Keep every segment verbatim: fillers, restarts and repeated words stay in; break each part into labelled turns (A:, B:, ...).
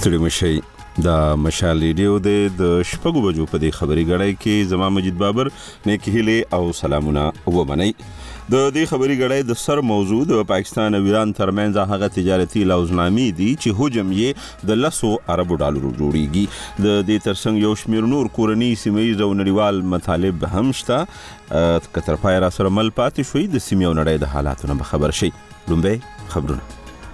A: ستړي مشي دا مشال ریډیو د شپږو بجو په دې خبري غړای کې زما مجید بابر نیک هیله او سلامونه ومنئ. د دې خبري غړای د سر موضوع د پاکستان او ایران ترمنځ هغه تجارتي لوزنامې دي چې حجم یې د لسو اربو ډالرو جوړیږي. د دې ترڅنګ یو شمیر نور کورنی سیمه‌ییز او نړیوال مطالب هم شته. کتر پای را سره مل پاتې شوي د سیمې او نړۍ د حالاتو نه خبر شي. لومبه خبرونه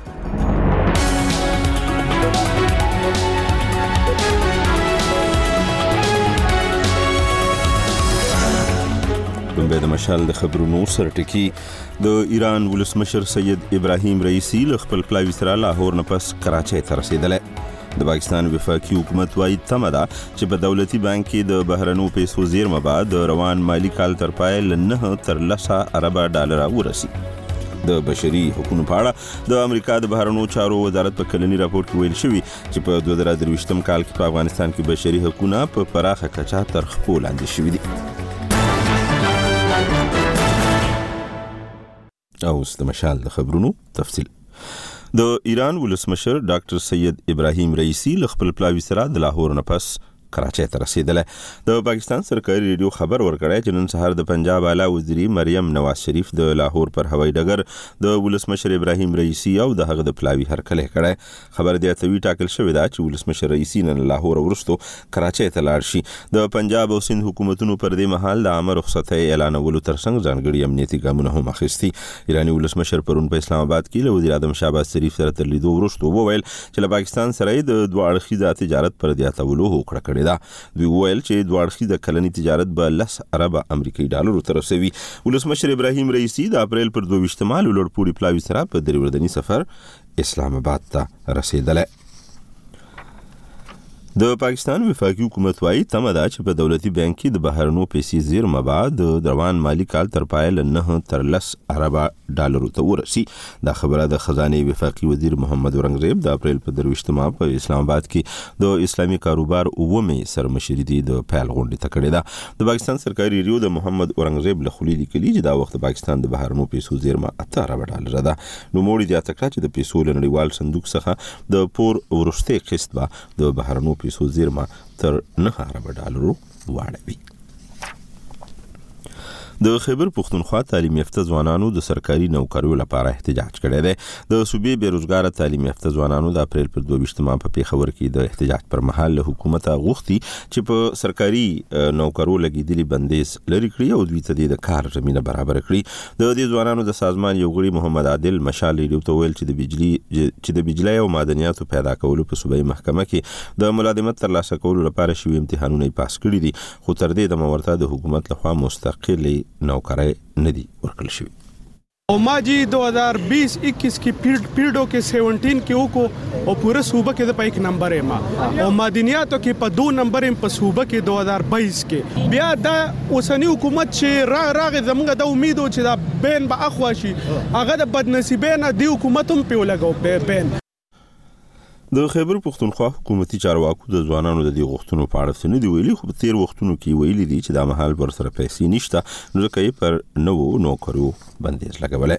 A: د مشال د خبرونو سرټکی. د ایران ولسمشر سید ابراهیم رئیسی له خپل پلاوي سره لاهور نه پس کراچۍ ته رسیدلی. د پاکستان وفاقي حکومت وايي تمه ده چې په دولتي بانک کې د بهرنو پیسو زیرمه بعد د روان مالی کال تر پای له نه تر لسه اربه ډالره ورسي. د بشري حقوقو په اړه د امریکا د بهرنو چارو وزارت په کلني راپور کې ویل شوی چې په دوه زره درویشتم کال کې په افغانستان کې بشري حقوقونه په پراخه کچه تر خپل لاندې شوي دي. اوس د مشال د خبرونو تفصیل. د ایران ولسمشر ډاکټر سید ابراهیم رئیسی له خپل پلاوي سره د لاهور نه پس کراچۍ ته رسیدلی. د پاکستان سرکاري ریډیو خبر ورکړی چې نن سهار د پنجاب اعلی وزیري مریم نواز شریف د لاهور پر هوایي ډګر د ولسمشر ابراهیم رئیسی او د هغه د پلاوي هرکلی کړی. خبر د اتوي ټاکل شوې ده چې ولسمشر رئیسی نن لاهور وروستو کراچۍ ته لاړ شي. د پنجاب او سند حکومتونو پر دې مهال د عامه رخصتۍ اعلانولو ترڅنګ ځانګړي امنیتي ګامونه هم اخیستي. ایراني ولسمشر پرون په اسلام آباد کې له وزیر اعظم شهباز شریف سره تر لیدو وروستو وویل چې له پاکستان سره د دوه اړخیزه تجارت پر زیاتولو هوکړه کړې ده. دوی ویل چې دوه اړخیزه کلني تجارت به لس اربه امریکایي ډالرو ته رسوي. ولسمشر ابراهیم رئیسی د اپریل پر دوه ویشتم لوړ پوړي پلاوي سره په درې ورځني سفر اسلام آباد ته رسیدلی. د پاکستان وفاقي حکومت وايي تمه ده چې په دولتي بانک کې د بهرنو پیسې زیرمه بعد د روان مالی کال تر پای له نه تر لس اربه ډالرو ته ورسي. دا خبره د خزانه وفاقي وزیر محمد اورنګزیب د اپریل په درویشتمه په اسلام آباد کې د اسلامي کاروبار اومې سرمشري د پیل غونډې ته کړې ده. د پاکستان سرکاري ریډیو د محمد اورنګزیب له خولې لیکلي چې دا وخت د پاکستان د بهرنو پیسو زیرمه اته اربه ډالره ده. نو موړي زیاته کړه چې د پیسو له نړیوال صندوق څخه د پور وروستي قسط به د بهرنو پیسو زیرمه تر نه اربه ډالرو واړوي. د خیبر پختونخوا تعلیم یافته ځوانانو د سرکاري نوکریو لپاره احتجاج کړی دی. د صوبې بیروزګار تعلیم یافته ځوانانو د اپریل پر دوه ویشتمه په پیښور کې د احتجاج پر مهال له حکومت غوښتي چې په سرکاري نوکرو لګیدلي بندیز لري کړي او دوی ته د کار زمینه برابر کړي. د دې ځوانانو د سازمان یو غړي محمد عادل مشال ریډیو ته ویل چې د بجلی چې د بجلی او معدنیاتو پیدا کولو په صوبایي محکمه کې د ملازمت ترلاسه کولو لپاره شوي امتحانونه پاس کړي دي، خو تر دې د ورته د حکومت لخوا مستقل नौकरी ندی ورکړل شوی.
B: और माँ जी दो हज़ार बीस इक्कीस की पीरियडों के सेवनटीन के को और पूरे सूबे के पे एक नंबर है माँ और मादनियातों के पर दो नंबर है पर सूबे के दो हज़ार बाईस के बिया दा उसनी हुकूमत से रा राग जमगा दा उम्मीद हो दा बैन बा अखवाशी अगर बदनसीबेना दी हुकूमतों पे लगाओ बैन.
A: د خیبر پختونخوا حکومتي چارواکو د ځوانانو د دې غوښتنو په اړه څه نه دی ویلي، خو په تیر وختونو کې ویلي دي چې دا مهال پر سره پیسې نشته، نو ځکه یې پر نوو نوکریو بندیز لګولی.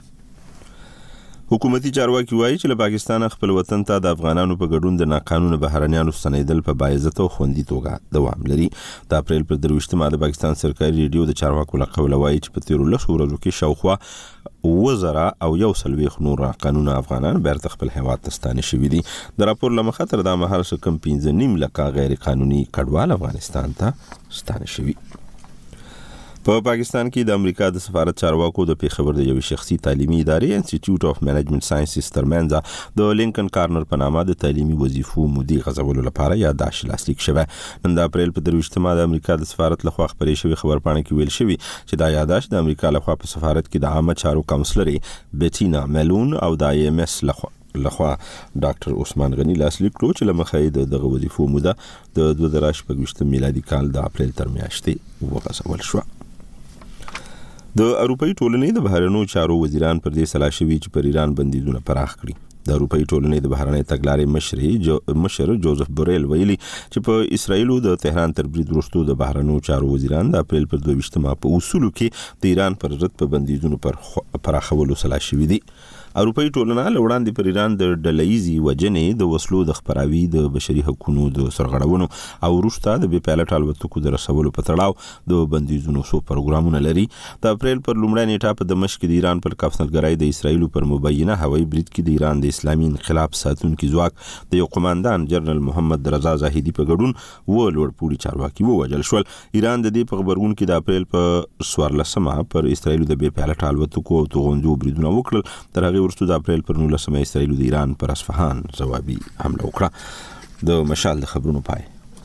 A: حکومتي چارواکي وایي چې له پاکستان خپل وطن ته د افغانانو په ګډون د ناقانونه بهرنیانو ستنېدل په باعزته او خوندي توګه دوام لري. د اپریل پر درویشتمه د پاکستان سرکاري ریډیو د چارواکو له قوله وایي چې په تیرو لسو ورځو کې شاوخوا وزرا او یو سلويخ نور قانون افغانان بیرته خپل هیواد ته ستانه شوي دي. د راپور له مخې تر دا مهال څه کم پنځه نیم لکه غیر قانوني کډوال افغانستان ته ستانه شوي. په پاکستان کې د امریکا د سفارت چارواکو د پیښور د یو شخصي تعلیمي ادارې انسټیټیوټ اف منیجمنت ساينسز ترمنځ د لینکن کارنر په نامه د تعلیمي وظیفو مودي غځولو لپاره یادداشت لاسلیک شوی. نن د اپریل په درویشتمه د امریکا د سفارت لخوا خبرې شوی خبرپاڼه کې ویل شوی چې دا یادداشت د امریکا لخوا په سفارت کې د عامه چارو کونسلر بیټینا میلون او د آی ایم اس لخوا لخوا ډاکټر عثمان غنی لاسلیک کړو چې لمخې دغه وظیفو موده د دوه زره شپږ میلادي کال د اپریل تر میاشتې وغځول شو. د اروپאי ټولنې د بهرنیو چارو وزیران پر دې سلا شوي چې پر ایران بندیزونه پراخ کړي. د اروپאי ټولنې د بهرنۍ تګلارې مشر جو مشر جوزف بوریل ویلي چې په اسرائیل او د تهران تر برید وروسته د بهرنیو چارو وزیران د اپریل پر دوه ویشتمه په اصولو کې د ایران پر ضد په بندیزونو پر پراخولو سلا شوي دي. اروپאי ټولنه له وړاندې پر ایران د ډلهیزي وجنې د وسلو د خپراوي د بشري حقوقو د سرغړونو او وروسته د بې پایلټ الوتکو د رسولو په تړاو د بندیزونو سو پروګرامونه لري. د اپریل پر لومړۍ نیټه په دمشق کې د ایران پر کافسنګرۍ د اسرایل پر مبینه هوایي برید کې د ایران د اسلامي انقلاب ساتونکي ځواک د یو قوماندان جنرال محمد رضا زاهدي په ګډون و لوړ پوړي چارواکي ووژل شول. ایران د دې په خبرګون کې د اپریل په څوارلسمه پر اسرایل د بې پایلټ الوتکو او توغندو بریدونه وکړل. تر هغه وروسته د اپریل پر نولسمه اسرایل د ایران پر اصفهان ځوابي حمله وکړه. د مشال د خبرونو پای.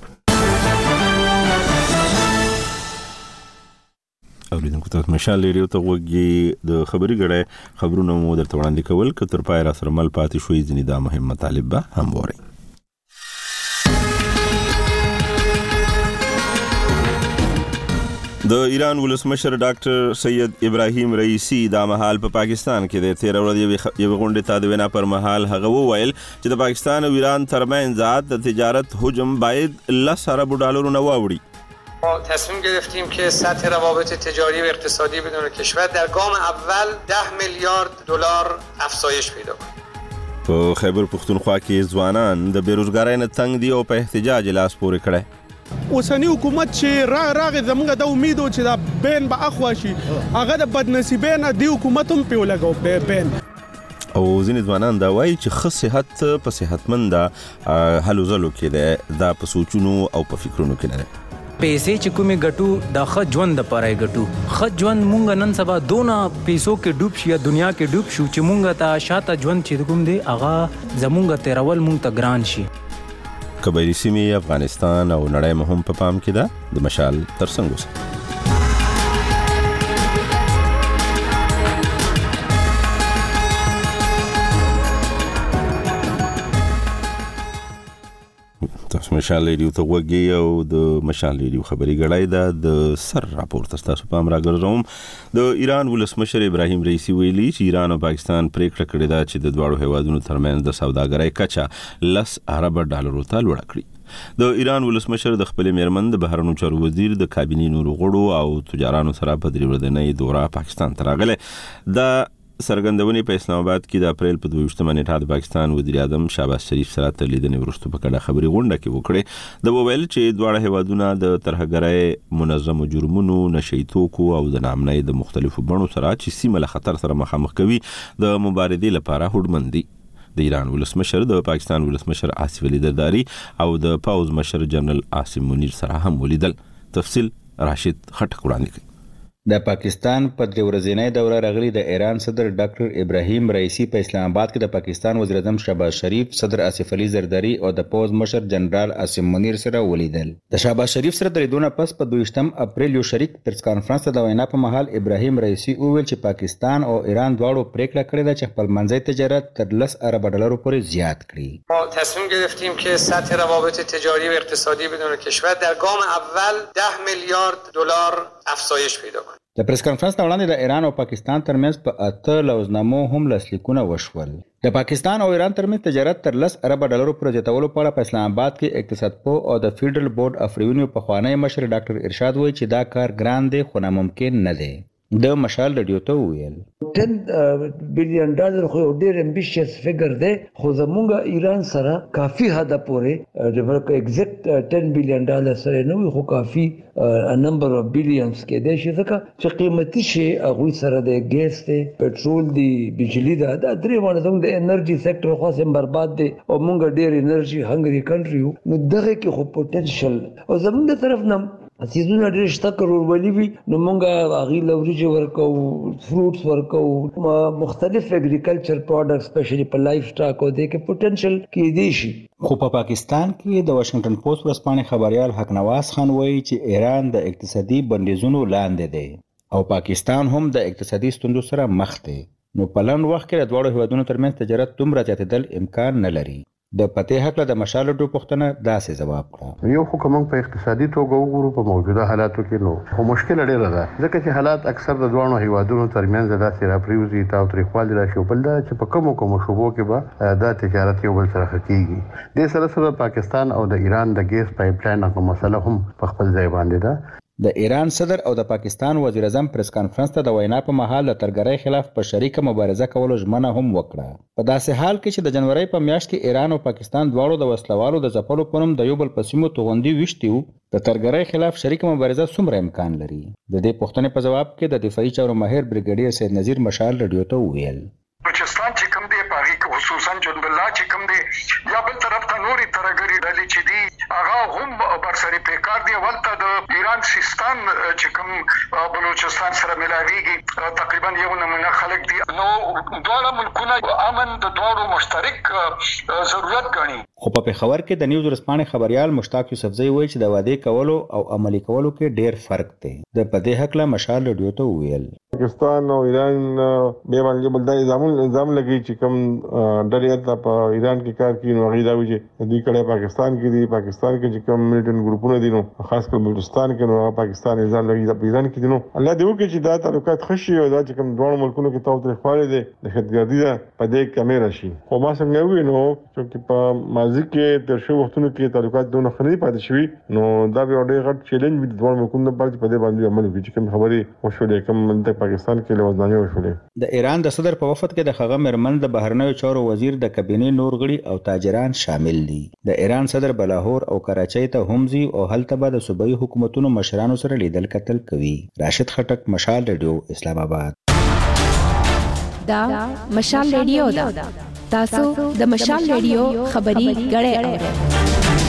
A: اوریدونکو ته مشال ریډیو ته وګورئ. د خبري غړې خبرونه مو درته وړاندې کول که تر پای را سره مل پاتې شوي ځینې دا مهم مطالب به هم وورئ. د ایران ولسمشر ډاکټر سید ابراهیم رئیسی دا مهال په پاکستان کې د تیر ورځې یو غونډه ته د وینا پر مهال هغه وویل چې د پاکستان او ایران ترمنځ د تجارت حجم باید لس ارب ډالر نه واوړي.
C: ما تصمیم گرفتیم که سطح روابط تجاری و اقتصادی بدون کشور در گام اول ده میلیارد دلار افزایش پیدا کنه.
A: په خیبر پختونخوا کې ځوانان د بیروزګارۍ نه تنګ دي او په احتجاج لاس پورې کړی.
B: اوسنی حکومت چې را راغې زموږ د امید چې دا بین به اخوا شي هغه د بدنصیبۍ نه دی حکومت هم پې ولګو بین.
A: او ځینې ځوانان دا وایي چې ښه صحت په صحتمنده هلو ځلو کې دی، دا په سوچونو او په فکرونو کې نه دی.
D: پیسې چې کومې ګټو د ښه ژوند دپاره یې ګټو. ښه ژوند مونږ نن سبا دونه پیسو کې ډوب شو یا دنیا کې ډوب شو چې مونږ ته شاته ژوند چې کوم دی هغه زمونږ تېرول مونږ ته ګران شي.
A: قبایلي سیمې افغانستان او نړۍ مهم په پام کې ده. د مشال تر څنګ اوسئ. تاسو مشال ریډیو ته وګورئ او د مشال ریډیو خبري غړای ده. د سر راپورته تاسو په امر راګرځوم. د ایران ولسمشر ابراهیم رئیسی ویلي چې ایران او پاکستان پریکړه کړې ده چې د دواړو هیوادونو ترمنځ د سوداګرۍ کچه لس ارب ډالرو ته لوړه کړي. د ایران ولسمشر د خپل میرمن د بهرنیو چارو وزیر د کابینې نورو غړو او تجارانو سره په درې ورځنۍ دوره پاکستان ته راغله. د سرګندونې په اسلام آباد کې د اپریل په دویشتمه نیټه د پاکستان وزیر اعظم شهباز شریف سره تر لیدنې وروسته په کډه خبري غونډه کې وکړه. د وویل چې دواړه هیوادونه د ترهګرۍ، منظمو جرمونو، نشئی توکو او د ناامنۍ د مختلفو بڼو سره چې سیمه له خطر سره مخامخ کوي د مبارزې لپاره هوډمند دي. د ایران ولسمشر د پاکستان ولسمشر آصف علي زرداری او د پوز مشر جنرال عاصم منیر سره هم ولیدل. تفصیل راشد خټک وړاندې کوي.
E: د پاکستان په درې ورځنۍ دوره راغلي د ایران صدر ډاکټر ابراهیم رئیسی په اسلام آباد کې د پاکستان وزیر اعظم شهباز شریف، صدر آصف علي زرداری او د پوز مشر جنرال عاصم منیر سره ولیدل. د شهباز شریف سره د لیدونه پس په دویشتم اپریل یو شریک پریس کانفرنس ته د وینا په مهال ابراهیم رئیسی وویل چې پاکستان او ایران دواړو پریکړه کړې ده چې خپل منځي تجارت تر لس ارب ډالرو پورې زیات کړي.
C: ما تصمیم گرفتیم که سطح روابط تجاری و اقتصادی بدون کشور در گام اول ده میلیارد دلار افزایش پیدا کنه.
E: د پریس کانفرنس نه وړاندې د ایران او پاکستان ترمنځ په اته لوزنامو هم لاسلیکونه وشول. د پاکستان او ایران ترمنځ تجارت تر لس ارب ډالرو پورې زیاتولو په اړه په اسلام آباد کې اقتصاد پوه او د فیډرل بورډ اف ریونیو پخوانی مشر ډاکټر ارشاد وایي چې دا کار ګران دی خو ناممکن نه دی. د مشال رادیو ته ویل
F: ټن بلین ډالر خو ډیر امبیشیس فګر دی، خو زمونږ ایران سره کافي حد پورې د ورک ایگزیکټ ټن بلین ډالر سره نو خو کافي ا نمبر اف بلینز کې دی چې ځکه چې قیمتي شي هغه سره د ګیس دی، پټرول دی، بجلی دا د درې باندې زموږ د انرژي سېکټر خو سم برباد دی او مونږ ډیر انرژي هنګري کنټری نو دغه کې خو پوتنشل او زموږ طرف نه سیزونه ډېر شته کرور ولی وي نو مونږ هغې لورجې ورکو، فروټس ورکو، مختلف اګریکلچر پروډکټس سپیشلی په لایف سټاک او دې کې پوتنشل کېدی شي.
E: خو په پاکستان کې د واشنگټن پوسټ ورځپاڼې خبریال حق نواز خان وایي چې ایران د اقتصادي بندیزونو لاندې دی او پاکستان هم د اقتصادي ستونزو سره مخ دی، نو په لنډ وخت کې د دواړو هیوادونو ترمنځ تجارت دومره زیاتېدل امکان نه لري. د پته حق له د مشال ډو پښتنه داسې جواب کړ.
G: یو حکم په اقتصادي توګه وګورو په موجوده حالاتو کې نو خو مشکل ډېره ده ځکه چې حالات اکثر د دوه هیوادونو ترمنځ داسې راپریوزي تا او تریخوالي راشي بل دا چې په کومو کومو شوبو کې به دا تجارت یو بل سره کیږي. د سره سره پاکستان او د ایران د ګیس پایپ لاین په مسله هم په خپل ځای باندې ده.
E: د ایران صدر او د پاکستان وزیر اعظم پریس کانفرنس ته د وینا په مهال د ترګرۍ خلاف په شریکه مبارزه کولو ژمنه هم وکړه. په داسې حال کې چې د جنوري په میاشت کې ایران او پاکستان دواړو د وسلوالو د ځپلو په نوم د یو بل په سیمو توغندي ویشتي وو، د ترګرۍ خلاف شریکه مبارزه څومره امکان لري؟ د دې پوښتنې په جواب کې د دفاعي چارو ماهر بریګیډیر سید نذیر مشال رادیو ته وویل
H: بلوچستان چې کوم دی پاغي کې خصوصا جند الله چې کوم دی یا بل طرف ته نوري ترګری ډلې چې دی هغه هم برسري پیکار دی ولته د ایران سیستان چې کوم بلوچستان سره ملاويږي تقریبا یو نمونه خلک دي نو دواړه ملکونه امن د دوړو مشترک ضرورت ګڼي.
E: خو په پیښور کې د نیوز ورسپانې خبريال مشتاق یوسفزئی وایي چې د وعده کولو او عملي کولو کې ډېر فرق دی. د پدې حق له مشال رادیو ته وویل
I: پاکستان او ایران به باندې بل د نظام نظام لګي چې کوم ډلې ته په ایران کې کار کوي نو هغه دا وي چې دوی کله پاکستان کې دي پاکستان کې چې کوم ملیټن ګروپونه دي نو خاص کر بلوچستان کې نو پاکستان نظام لګي د ایران کې دي نو الله دې وکړي چې دا تعلقات خشي او دا چې کوم دوه ملکونو کې تاو تر خاله دي د خدګردي ده په دې کیمرا شي. خو ما څنګه وی نو چې په ماضي کې تر شو وختونو کې تعلقات دونه خنري پاتې شوي نو دا به ډېر غټ چیلنج وي د دوه ملکونو په دې باندې عمل وکړي چې کوم خبري وشولې کوم د پاکستان کې لوځنامه وشولې.
E: د ایران د صدر په وفد کې د هغه مرمن د بهرنیو چارو وزیر د کابینې نور غړي او تاجران شامل دي. د ایران صدر بلاهور او کراچۍ ته هم ځي او هلته به د صوبایي حکومتونو مشرانو سره لیدل کتل کوي. راشد خټک، مشال رادیو، اسلام آباد.
J: دا مشال رادیو دا تاسو د مشال رادیو خبري غړې اورئ.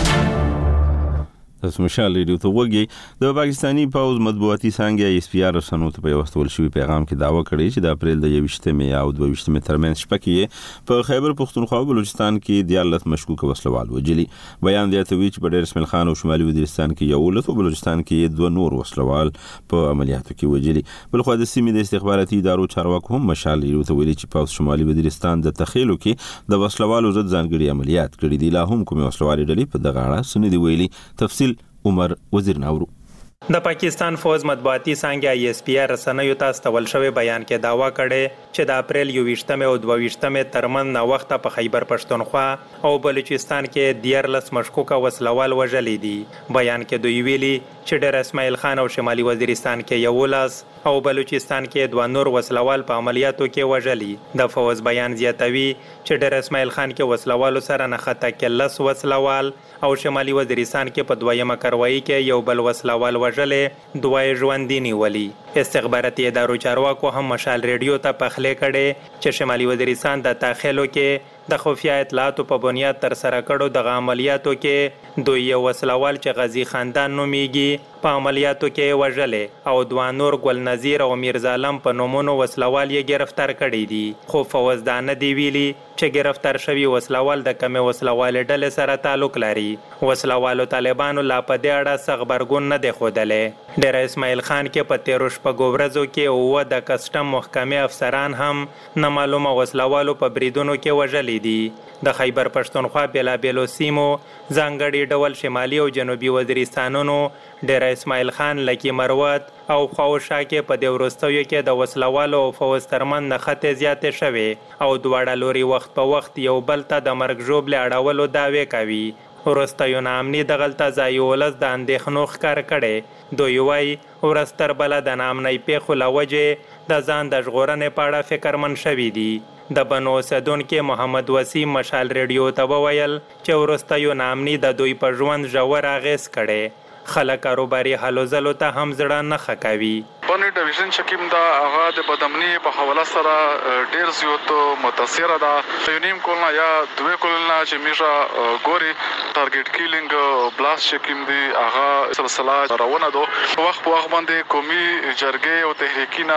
A: تاسو مشال رادیو ته وګورئ. د پاکستانی پوز مطبوعاتي څنګه ایس پی آر رسنو ته په واستول شوی پیغام کې داوا کړی چې د اپریل د یوویشتمې او دوه-ویشتمې ترمنځ شپه کې په خیبر پختونخوا او بلوچستان کې دیارلس مشکوک وسلوال وجلي. بیان دی ته وی چې په ډیر اسماعیل خان او شمالي وزیرستان کې یو لته بلوچستان کې دوه نور وسلوال په عملیاتو کې وجلي. بل خو د سیمې د استخباراتي ادارو چارواکو هم مشال رادیو ته ویلي چې په شمالي وزیرستان د تخیلو کې د وسلوالو ضد ځانګړي عملیات کړي دي. لا هم کومې وسلوالي ډلې په دغه اړه سندې ویلي. تفصیل عمر وزیر ناورو.
D: د پاکستان فوج مطبوعاتي څنګه ای اس پی آر رسنیو ته استول شوی بیان کې داوا کړي چې د اپریل یوویشتمې او دوه-ویشتمې ترمن نو وخت په خیبر پښتونخوا او بلوچستان کې دیارلس مشکوک وسلوال وژلي دي. بیان کې دوی ویلي چې ډېر اسماعیل خان او شمالي وزیرستان کې یو لاس او بلوچستان کې دوه نور وسلوال په عملیاتو کې وژلي. د فوج بیان زیاتوي چې ډېر اسماعیل خان کې وسلوالو سره نه خطا کې لس وسلوال او شمالي وزیرستان کې په دویمه کاروایی کې یو بل وسلوال وژلې دوه ژوندي نیولي. استخباراتي ادارو چارواکو هم مشال رادیو ته پخلی کړي چې شمالي وزیرستان د تاخیلو کې د خفیه اطلاعاتو په بنیاد تر سره کړو دغه عملیاتو کې دوی یو وسلوال چې غازی خاندان نومیږي په عملیاتو کې وژلې او دوه نور ګل نذیر او میرزا علم په نومونو وسلوال یې گرفتار کړي دي. خو فوج دا نه دی ویلي چې گرفتار شوی وسلوال د کمې وسلوال ډلې سره تعلق لري. وسلوالو طالبانو لا په دې اړه څه خبرګون نه دی ښودلی. ډېر اسماعیل خان کې په تیرو شپږو ورځو کې اووه د کسټم محکمې افسران هم نه معلومه وسلوالو په بریدونو کې وژلي دي. د خیبر پښتونخوا بېلابېلو سیمو ځانګړي ډول شمالي او جنوبي وزیرستانونو ډېر اسماعیل خان، لکي مروت او خواوشا کې په دې وروستیو کې د وسلوالو او فوج ترمنځ نښتې زیاتې شوې او دواړه لوري وخت په وخت یو بل ته د مرګ ژوبلې اړولو دعوې کوي. وروستیو ناامني دغلته ځایي ولس د اندېښنو ښکار کړی. دوی وایي ورځ تر بله د ناامنۍ پیښو له وجې د ځان د ژغورنې په اړه فکرمند شوي دي. د بنو اوسیدونکي محمد وسیم مشال رادیو ته وویل چې وروستیو ناامني د دوی په ژوند ژور اغېز کړی. خلک کاروباري هلو ځلو ته هم زړه نه ښه کوي.
K: بني ډیویژن چکیم دا هغه د بدامني په حواله سره ډیر زیات متاثر ده. یونیم کولنا یا دوه کولنا چې میژه ګوري ټارګټ کیلینګ بلاست چکیم دی هغه سلسله روانه ده. په وخت په وخت باندې قومي جرګې او تحریکینا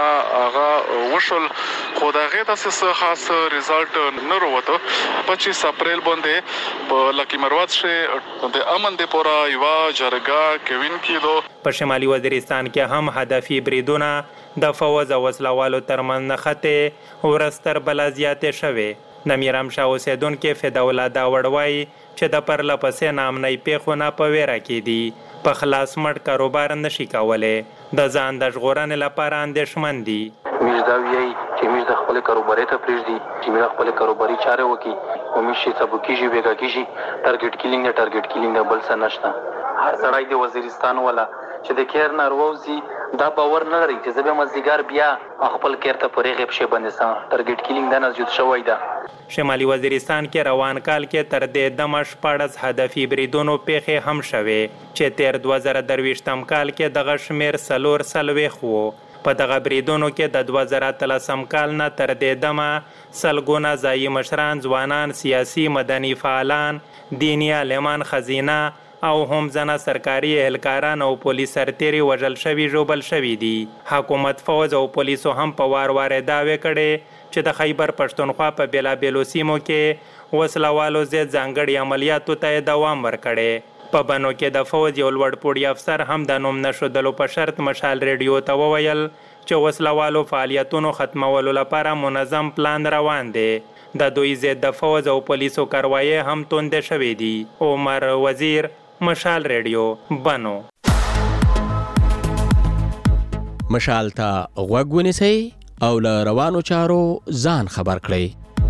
K: هغه وشل خو دا غي تاسو خاص ریزلټ نه وروته. پچیس اپریل باندې په لکی مروت شه د امن د پورا یو جرګه کوین کیدو.
D: په شمالي وزیرستان کې هم هدفي بریدونه د فوج او وسلوالو ترمنځ نښتې ورځ تر بله زیاتې شوې. د میرامشاه اوسیدونکي فداءالله داوړ وایي چې د پرله پسې ناامنۍ پیښو نه په ویره کې دي. په خلاص مټ کاروبار نشي کولی. د ځان د ژغورنې لپاره اندېښمن دي.
L: موږ دا وایي چې موږ د خپل کاروباري ته پرېږدي چې موږ خپل کاروباري چارې وکړي او موږ شي سبو کېږي ویګا کېږي ټارګټ کیلینګ نه ټارګټ کیلینګ نه بل څه نشته. هر سړی د وزیرستان ولا چې د کیر نارووزي دا باور نه لري چې زه به مزدګار بیا خپل کیر ته پرې غیب شي باندې سم ټارګټ کیلینګ د نزجود شوی ده.
D: شمالي وزیرستان کې روان کال کې تر دې دمه شپاړس هدفي بریدونو پیښې هم شوې چې تیر دوه زره درویشتم کال کې دغه شمیر څلور څلوېښت و. په دغه بریدونو کې د دوه زره اتلسم کال نه تر دې دمه سلګونه ځایي مشران، ځوانان، سیاسي مدني فعالان، دیني عالمان، خزینه او هم ځنه سرکاري اهلکاران او پولیس سرتیري وژل شوي ژوبل شوي دي. حکومت، فوج او پولیسو هم په وار وار دعوې کړې چې د خیبر پښتونخوا په بېلابېلو سیمو کې وسلوالو ضد ځانګړي عملیاتو ته دوام ورکړی. په بنو کې د فوج یو لوړ پوړي افسر هم د نوم نښودلو په شرط مشال ریډیو ته وویل چې وسلوالو فعالیتونو ختمولو لپاره منظم پلان روان دی. د دوی ضد د فوج او پولیسو کاروایي هم توندې شوې دي. عمر وزیر، مشال ریډیو، بنو.
M: مشال ته غوږ ونیسئ او له روانو چارو ځان خبر کړئ.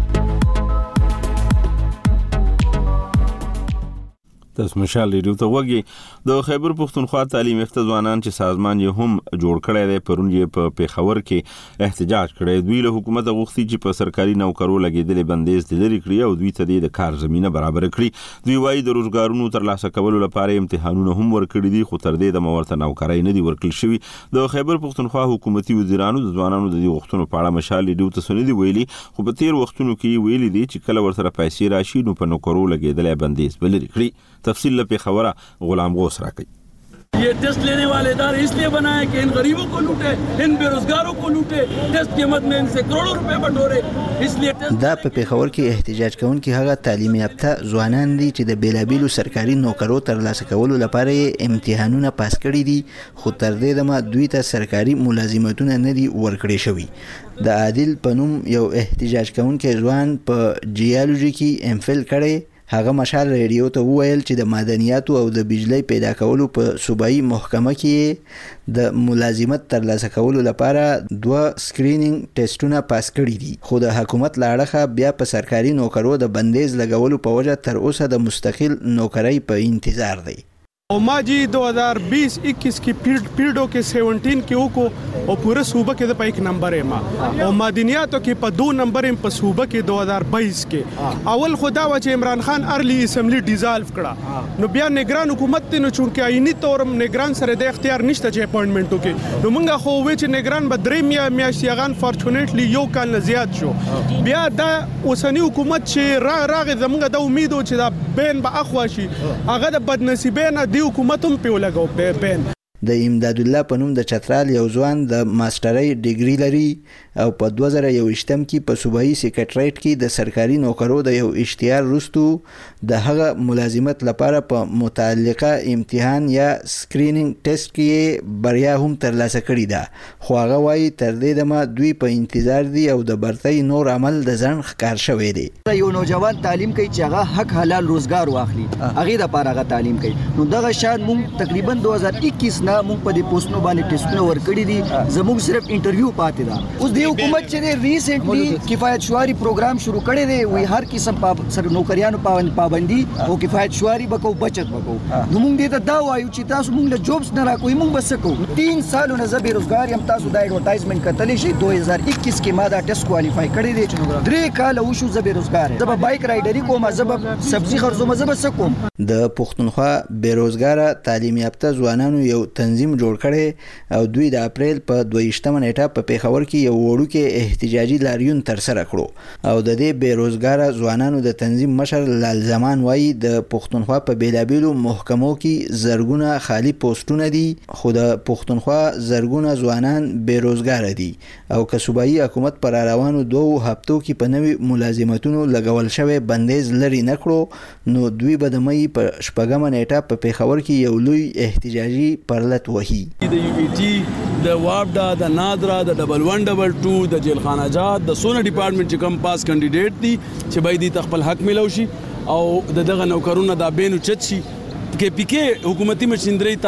A: تاسو مشال ریډیو ته وګورئ. د خیبر پښتونخوا تعلیم یافته ځوانان چې سازمان یې هم جوړ کړی دی پرون یې په پیښور کې احتجاج کړی. دوی له حکومت غوښتي چې په سرکاري نوکرو لګېدلې بندیز لرې کړي او دوی ته د کار زمینه برابر کړي. دوی وایي د روزګارونو ترلاسه کولو لپاره امتحانونه هم ورکړي دي خو تر دې دمه ورته نوکرۍ نه دي ورکړل شوي. د خیبر پښتونخوا حکومتي وزیرانو د ځوانانو د دې غوښتنو په اړه مشال ریډیو ته څه نه دي ویلي خو په تیر وختونو کې ویلي دي چې کله ورسره پیسې راشي نو په نوکرو لګېدلی بندیز به لرې کړي. تفصیل لپاره خبره غلام غوث راکړي.
N: ये टेस्ट लेने वाले इदारे इसलिए बनाए कि इन गरीबों को लूटे, इन बेरोजगारों को लूटे, टेस्ट के मद में इनसे करोड़ों रुपए बटोरे. इसलिए
O: دا په پیښور کې احتجاج کوونکي هغه تعلیم یافته ځوانان دي چې د بیلابیلو سرکاري نوکرو ترلاسه کولو لپاره امتحانونه پاس کړي دي خو تر دې دمه دوی ته سرکاري ملازمتونه نه دي ورکړي شوي. د عادل په نوم یو احتجاج کوونکی ځوان په جیالوجي کې ام فل کړی. هغه مشال ریډیو ته وویل چې د معدنیاتو او د بجلی پیدا کولو په صوبایي محکمه کې د ملازمت ترلاسه کولو لپاره دوه سکرینینګ ټیسټونه پاس کړي دي خو د حکومت له اړخه بیا په سرکاري نوکرو د بندیز لګولو په وجه تر اوسه د مستقل نوکرۍ په انتظار دی.
B: और माँ जी दो हज़ार बीस इक्कीस की पीरियडों के सेवनटीन के को और पूरे सूबे के दपा एक नंबर है माँ और मादनियातों के पर दो नंबर है पर सूबे के दो हज़ार बाईस के अवल खुदा वचे Imran Khan early assembly dissolve करा नो बिया निगरान हुकूमत ने चूंकि आईनी तौर निगरान सरे दे इख्तियार निश्ता चे अपॉइंटमेंटों के नो मंगा खो वे चे निगरान बदरे मिया मिया सियागान फॉर्चुनेटली यो काल नजियात शो बिया दा उसनी हुकूमत चे रा राग जमंगा दा उम्मीद हो चे दा बैन बा अखवाशी अगर दा बदनसीबेना دی حکومت هم په لګاو په بین.
O: د امداد الله په نوم د چترال یو ځوان د ماسترۍ ډیګري لري او په دوه زره یوویشتم کې په صوبایي سیکریټریټ کې د سرکاري نوکرو د یو اشتهار وروستو د هغه ملازمت لپاره په متعلقه امتحان یا سکرینینګ ټیسټ کې بریا هم ترلاسه کړې ده خو هغه وایي تر دې دمه دوی په انتظار دي او د برتۍ نور عمل د ځان ښکار شوی دی.
P: یو نوجوان تعلیم کوي چې هغه حق حلال روزګار واخلي هغه د پاره هغه تعلیم کوي نو دغه شان مونږ تقریبا دو هزار اکیس نه مونږ په دې پوسټونو باندې ټیسټونه ورکړي دي زموږ صرف انټرویو پاتې ده. اوس د حکومت چې ریسنټلی کفایت شواري پروګرام شروع کړی دی وی هر قسم سر نوکریانو پابندي او کفایت شواري بکو بچت بکو نو موږ دې ته دا وایو چې تاسو موږ له جوبس نه راکوي موږ بس کوو تین سالونه زه بیروزګار یم تاسو دا ایډورټایزمنت کتلی شي دو هزار اکیس کې ما دا ټیسټ کوالیفای کړی دی درې کاله وشو زه بیروزګار یم زه به بایک رایډري کوم زه به سبزي خرڅوم زه به څه کوم.
O: د پښتونخوا بیروزګاره تعلیم یافته ځوانانو یو تنظیم جوړ کړي او دوی د اپریل په دویشتمه نیټه په پیښور کې یو وړوکی احتجاجي لاریون ترسره کړو او د دې بیروزګاره ځوانانو د تنظیم مشر لال زمان وایي د پښتونخوا په بیلابیلو محکمو کې زرګونه خالی پوسټونه دي خو د پښتونخوا زرګونه ځوانان بیروزګاره دي او که صوبایي حکومت پر روانو دوه هفتو کې په نوي ملازمتونو لګول شوی بندیز لري نه کړو نو دوی به د مې په شپږمه نیټه په پیښور کې یو لوی احتجاجي پرلط وهي.
N: د یو ای ټي د وابډا د نادرا د ډبل ون ډبل ټو د جیلخانه جات د سونه ډپارټمنټ چې کوم پاس کینډیډیټ دي چې باید د خپل حق ملو شي او د دغه نوکرونو د بینو چت شي کې پی کې حکومتي مشندري ته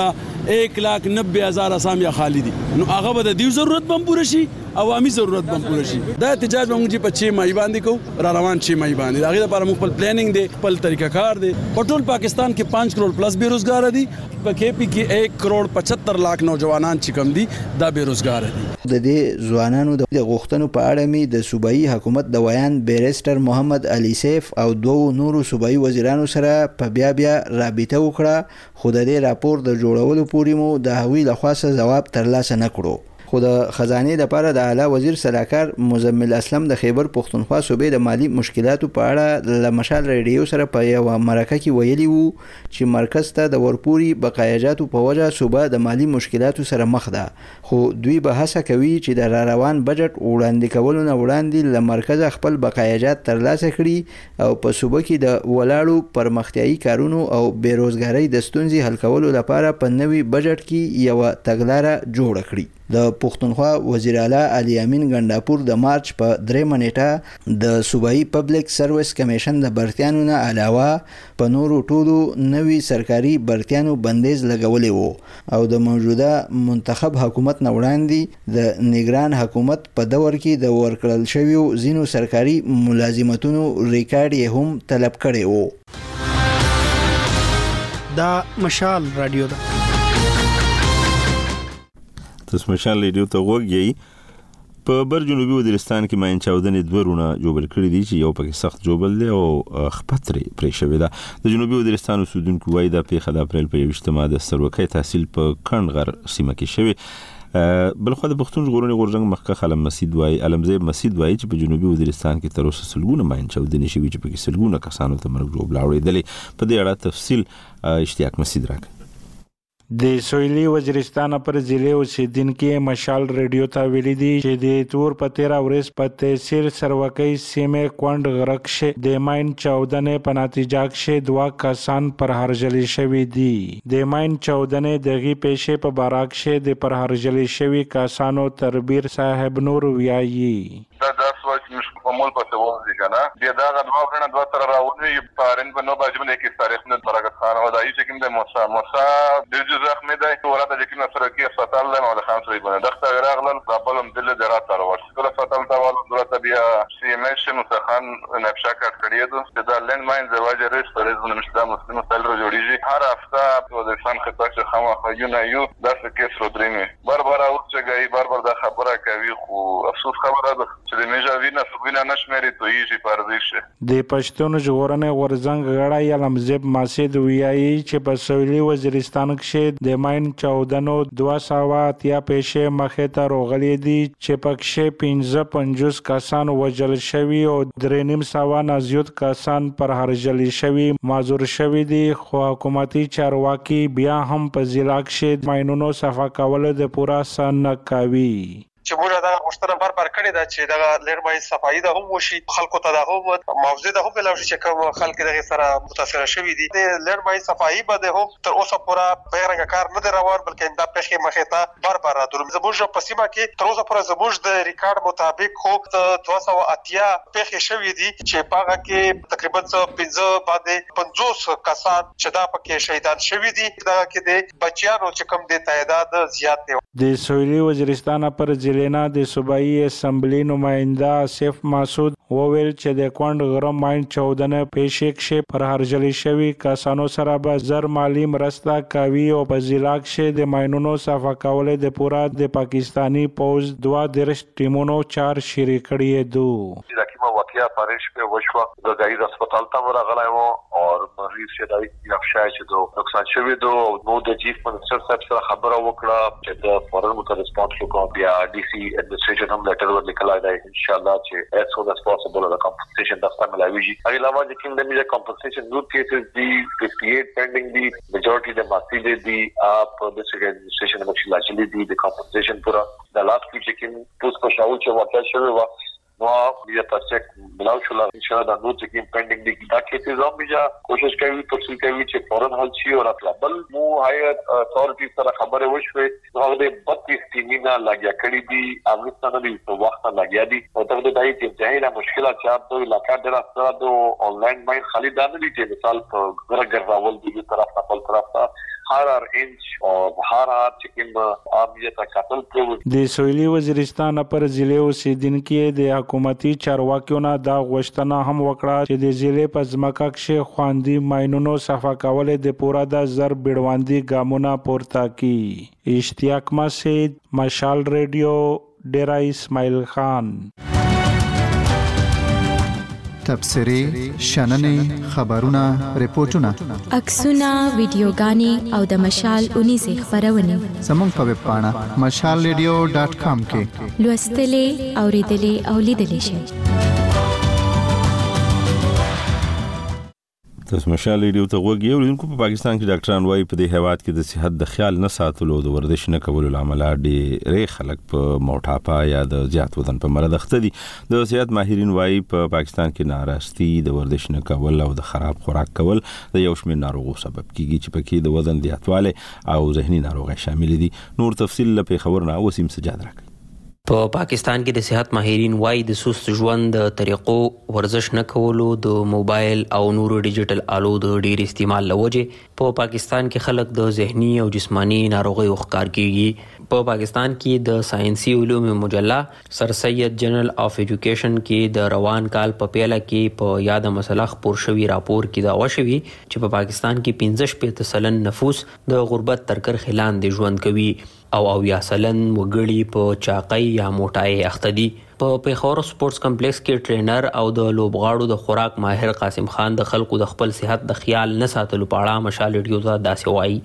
N: एक लाख नब्बे هزار اسامي خالی دي نو هغه به د دې ضرورت بم پوره شي عوامي ضرورت بم پوره شي دا احتجاج موږ چې په چھ مای باندې کو را روان چھ مای باندې هغه لپاره موږ خپل پلانینګ دی خپل طریقہ کار دی په ټول پاکستان کې پانچ کروڑ پلس بیروزګار دي په کې پی کې ایک کروڑ پچہتر لاکھ نوجوانان چې کم دي دا بیروزګار دي
O: د دې ځوانانو د غوښتنو په اړه می د صوبایي حکومت د ویان بیرستر محمد علي سیف او دوه نورو صوبایي وزیرانو سره په بیا بیا رابطه وکړه خو د دې راپور د جوړولو پورې مو د هغوی لخوا څه ځواب ترلاسه نه کړو خو د خزانه د لپاره د اعلی وزیر سلاکار مزمل اسلم د خیبر پختونخوا صوبې د مالی مشکلاتو په اړه د مشال ریډیو سره په یو مرکه کې ویلي وو چې مرکز ته د ورپوري بقایجاتو په وجه صوبه د مالی مشکلاتو سره مخ ده خو دوی به هڅه کوي چې د را روان بجټ وړاندې کولو نه وړاندې له مرکز خپل بقایجات ترلاسه کړي او په صوبه کې د ولاړو پرمختیایي کارونو او بیروزګاری د ستونزې حل کولو لپاره په نوي بجټ کې یو تګلاره جوړه کړي د پښتونخوا وزیر اعلی علي امین ګنداپور د مارچ په درېمه نیټه د صوبایي پبلک سرویس کمیشن د برتیانو نه علاوه په نورو ټولو نوي سرکاري برتیانو بندیز لګولې وو او د موجوده منتخب حکومت نه وړاندې د نگران حکومت په دور کې د ورکړل شویو ځینو سرکاري ملازمتونو ریکارډ یې هم طلب کړی وو
B: دا مشال رادیو ده
A: تاسو مشال ریډیو ته وګورئ په بر جنوبي وزیرستان کې ماین چاودنې دورونه جوړ کړی دي چې یو پکې سخت جوړل دی او خپتري پرې شوې ده د جنوبي وزیرستان اوسیدونکو وایي د پیښه د اپریل په یوشتمه د سروکۍ تحصیل په کندغر سیمه کې شوې بلخو د پښتون ژغورنې غورځنګ مخکښ علم مسید وایي علمزیب مسید وایي چې په جنوبي وزیرستان کې تر اوسه سلګونه ماین چاودنې شوې چې پکې سلګونه کسانو ته مرګ جوړ لاوړېدلې په دې اړه تفصیل اشتیاق مسید راکړي
Q: د سویلی وزیرستان پر ضلع اوسیدونکو مشال ریډیو ته ویلي دي چې د تور په تیرا ورځ په تحصیل سروکۍ سیمه کوند غرقشه د ماین چاودنې په نتیجه کې دوا کسان پر هرجلی شوی دي د ماین چاودنې دغه پیښې په باراکشه د پر هرجلی شوی کسانو تربیر صاحب نور ویایي
R: دا د سوچ مش کومول په څو ځای کنه بیا دا غوا غنه دوه تر راوځي پارن په نو باجم نه کې تاریخ نه برکت خان او دایي چې کوم د موسی موسی د زخمه ده ورته د کوم سره کې فصل له مال خان سره باندې دغه غراغلل رابلم دل درات تر ورس کله فصل ته ول درته بیا سی ام اس مسخان نقشه کټ کړی ده د لند ماین زواج ریس پر ازونه مشدا مسلمان سره جوړیږي هر هفته د انسان خطر چې خامخا یو نه یو داسې کیس رو درینه بار بار او چې بار بار دا خبره کوي خو افسوس خبره ده چې د میجاوینه سوبینه نشمري تویږي پردیشه
Q: د پښتون ژغورنې غورځنګ غړی علمزیب مسید ویایي چې په سویلي وزیرستان کې د ماین چاودنو دوه سوه اتیا پیښې مخې ته راغلي دي چې پکې پنځه پنځوس کسان وژل شوي او درې نیم سوه نه زیات کسان پر هرجلی شوي معذور شوي دي خو حکومتي چارواکي بیا هم په ضلع کې ماینونو صفا کول د پوره سن نه کوي
C: چې موږ دا غوښتنه بار بار کړې ده چې دا لړمای صفایي ده هم وشي خلکو ته دا هم موضوع ده هم بلل شي چې کوم خلک دغه سره متاثر شوي دي د لړمای صفایي به ده هم تر اوسه پورا بیرنګ کار نه دی روان بلکې دا پېښې مخې ته بار بار راځي زموږ په سیمه کې تر اوسه پورا زموږ د ریکارډ مطابق خو دوه سوه اتیا پېښې شوي دي چې په هغه کې تقریبا پنځه باندې پنځوس کسان چې دا پکې شهیدان شوي دي دا کې د بچیانو چې کوم د تعداد زیات دی
Q: د سویلي وزیرستان پر لینا د صوبایي اسمبلی نماینده آصف مسعود وویل چې د کوند غره ماین چاودنه پیښې کې پر هرجلی شوی کسانو سره به زر مالی مرسته کوي او په ضلع کې د ماینونو صفا کول د پورا د پاکستانی پوز دوا درش ټیمونو چار شریک کړي دو
R: لکه واقعیا بارش په وشو د غیر هسپتال ته ورغلی وو او مریض چې دای یافشای چې دو نقصان شوی دو نو د چیف منسٹر صاحب سره خبره وکړه چې د فورن مت ریسپانس وکړو بیا ډي سي ایڈمنسټریشن هم لیټر ورلیکلای دی ان شاء الله چې as soon as possible the compensation دغه ملاويږي هغه علاوه چې کوم د میجر compensation root cases دی fifty-eight pending دی majority د ماسي دی اپ د ډیسټریکټ ایڈمنسټریشن مخکې لاجلی دی د compensation پورا د لاست کې چې کوم پوس په شاو چې واقع شوی و نو بیا تاسو بلاو شو ان شاء الله د نو چې کوم pending دی دا کیسز هم بیا کوشش کوي تفصیل کوي چې فورن حل شي او راځي بل مو هایر اتورټی سره خبره وشوي نو د بتیس ټیمینا لګیا کړی دی افغانستان دی په وخت لګیا دي او دا د دای چې ځایره مشکلات چې د علاقې دراسته د آنلاین ماین خالي دانه دي چې مثال په غره ګرځاول دي طرف په بل طرف هر هر انچ او هر هر چې کوم امنیت کتل کوي.
Q: د سویلي وزیرستان پر ضلع اوسیدونکو د حکومتي چارواکیو نه دا غوښتنه هم وکړه چې د ضلع په ځمکه کې خواندي ماینونو صفا کول د پوره د زر بیړوندي ګامونه پورته کړي. اشتیاق مسعود، مشال ریډیو، ډیرا اسماعیل خان.
S: تبصرې، شننې، خبرونه، ریپورتونه،
J: عکسونه، ویډیوګانې او د مشال اونیزې خبرونه
S: زموږ په ویب پاڼه مشال ریډیو ډاټ کام کې
J: لوستلې، اوریدلې او لیدلې شئ.
A: تاسو مشال ریډیو ته وګورئ. ورونکو په پاکستان کې ډاکټران وايي په دې هیواد کې د صحت د خیال نه ساتلو د ورزش نه کولو لامل ډېر خلک په موټاپا یا د زیات وزن په مرض اخته دي. د صحت ماهرین وايي په پاکستان کې ناراستی د ورزش نه کول او د خراب خوراک کول د یو شمېر ناروغیو سبب کیږي چې پکې د وزن زیاتواله او ذهني ناروغۍ شامل دي. نور تفصیل له خبرونه وسیم سجاد راکړي.
T: په پاکستان کې د صحت ماهرین وايي د سست ژوند د طریقو، ورزش نه کولو، د موبایل او نورو ډیجیټل آلو د ډیر استعمال لوجه په پاکستان کې خلک د ذهني او جسمانی ناروغیو ښکار کیږي. په پاکستان کې د ساينسي علومو مجله سر سید جنرال اف ایجوکیشن کې د روان کال په پیله کې په یاد مسله خبر شوی راپور کې دا وشوي چې په پاکستان کې پنځه شپږ سلن نفوس د غربت تر کرښې لاندې ژوند کوي او او یا سلن وګړي په چاقۍ یا موټای اخته دي. په پیښور سپورتس کمپلیکس کې ټرینر او د لوبغاړو د خوراک ماهر قاسم خان د خلکو د خپل صحت د خیال نه ساتلو په اړه مشال ریډیو ته داسې وایي.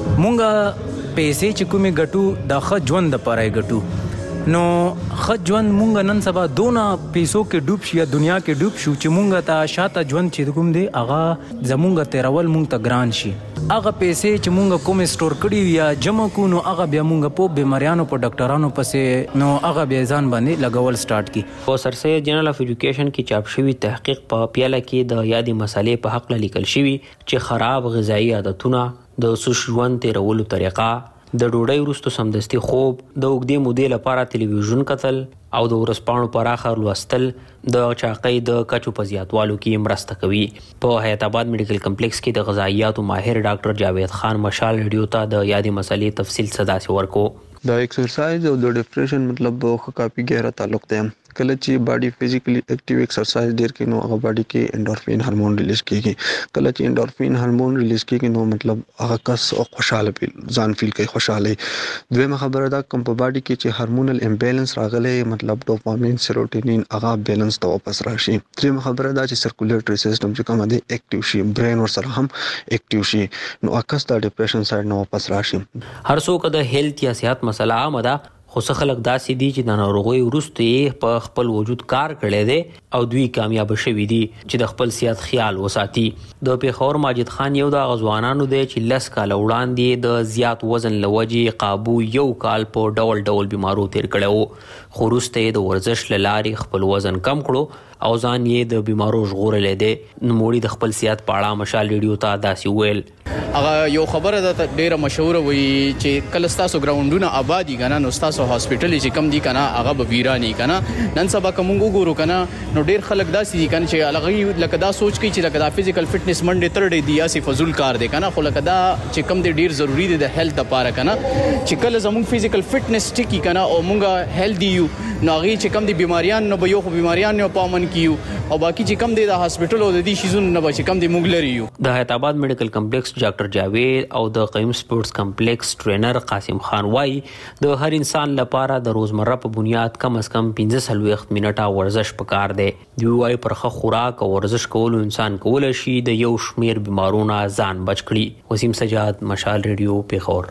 D: مونږه پیسې چې کومې ګټو د ښه ژوند لپاره ګټو، نو ښه ژوند مونږ نن سبا دونه پیسو کې ډوب شي یا دنیا کې ډوب شو چې مونږ ته شاته ژوند چې کوم دی هغه زمونږ تیرول مونږ ته ګران شي. هغه پیسې چې مونږ کوم سٹور کړی یا جمع کو نو هغه بیا مونږ په بیماریانو په ډاکټرانو پسې نو هغه بیا ځان باندې لګول سٹارټ کی.
T: په سر سید جنرال اف ایجوکیشن کې چاپ شوی تحقیق په پیاله کې د یادې مسلې په حق لیکل شوی چې خراب غذایی عادتونه، د سست ژوند تیرولو طریقه، د ډوډۍ وروسته سمدستي خوب، د اوږدې مودې لپاره تلویزیون کتل او د ورځپاڼو پراخه لوستل د چاقۍ د کچو په زیاتوالو کې مرسته کوي. په حیات آباد میډیکل کمپلیکس کې د غذایاتو ماهر ډاکټر جاوید خان مشال ریډیو ته د یادې مسلې تفصیل صداسې ورکو.
U: د ایکسرسایز او د ډیپریشن مطلب خو کافي ګهره تعلق دی. کله چې باډي فزیکلی اکټیو ایکسرسایز ډیر کوي نو هغه باډي کې انډورفین هورمون ریلیز کیږي. کله چې انډورفین هورمون ریلیز کیږي نو مطلب هغه کس خوشاله فیل ځان فیل کوي خوشاله. دویمه خبره دا کوم په باډي کې چې هورمونل امبیلنس راغلی مطلب ډوپامین، سیروټونین هغه بیلنس ته واپس راشي. دریمه خبره دا چې سرکولیټری سیستم چې کوم دی اکټیو شي، برین ورسره هم اکټیو شي نو اکس د ډیپریشن سایډ نه واپس راشي.
T: هر څوک د هیلث یا صحت مسله عامه ده، خو څه خلک داسې دي چې د ناروغۍ وروسته یې په خپل وجود کار کړی دی او دوی کامیاب شوي دي چې د خپل صحت خیال وساتي. د پیښور ماجد خان یو د غزوانانو دی چې لس کاله وړاندې د زیات وزن له وجې قابو یو کال په ډول ډول بیمارو تیر کړی و، خو وروسته یې د ورزش له لارې خپل وزن کم کړو او ځان یې د بیمارو ژغورلی دی. نوموړي د خپل صحت په اړه مشال ریډیو ته داسې وویل.
V: هغه یو خبره ده ډیره مشهوره وي چې کله ستاسو ګراوندونه آبادی کنه نو ستاسو هاسپټل چې کم دي کنه هغه به ویرانی کنه. نن سبا کوم وګورو کنه نو ډیر خلک داسې دي کنه چې هغه لکه دا سوچ کوي چې لکه دا فزیکل فټنس منډه تر ډې دی اسی فزول کار دی کنه، خو لکه دا چې کم دی ډیر ضروری دی د هیلث لپاره کنه. چې کله زموږ فزیکل فټنس ټکی کنه او مونږه هیلدی یو نو هغه چې کم دی بیماریان نه به یو خو بیماریان نه پامن کیو او باقی چې کم دی د هاسپټل او د دې شیزون نه به چې کم دی مونږ لري یو.
T: د حیات آباد میډیکل کمپلیکس ډاکټر جاوید او د قیم سپورتس کمپلیکس ټرینر قاسم خان وايي د هر انسان لپاره د روزمره په بنیاد کم از کم پنځه څلوېښت منټه ورزش پکار دی. دوی وايي پر ښه خوراک او ورزش کولو انسان کولی شي د یو شمیر بیمارونو ځان بچ کړي. وسیم سجاد، مشال ریډیو، پیښور.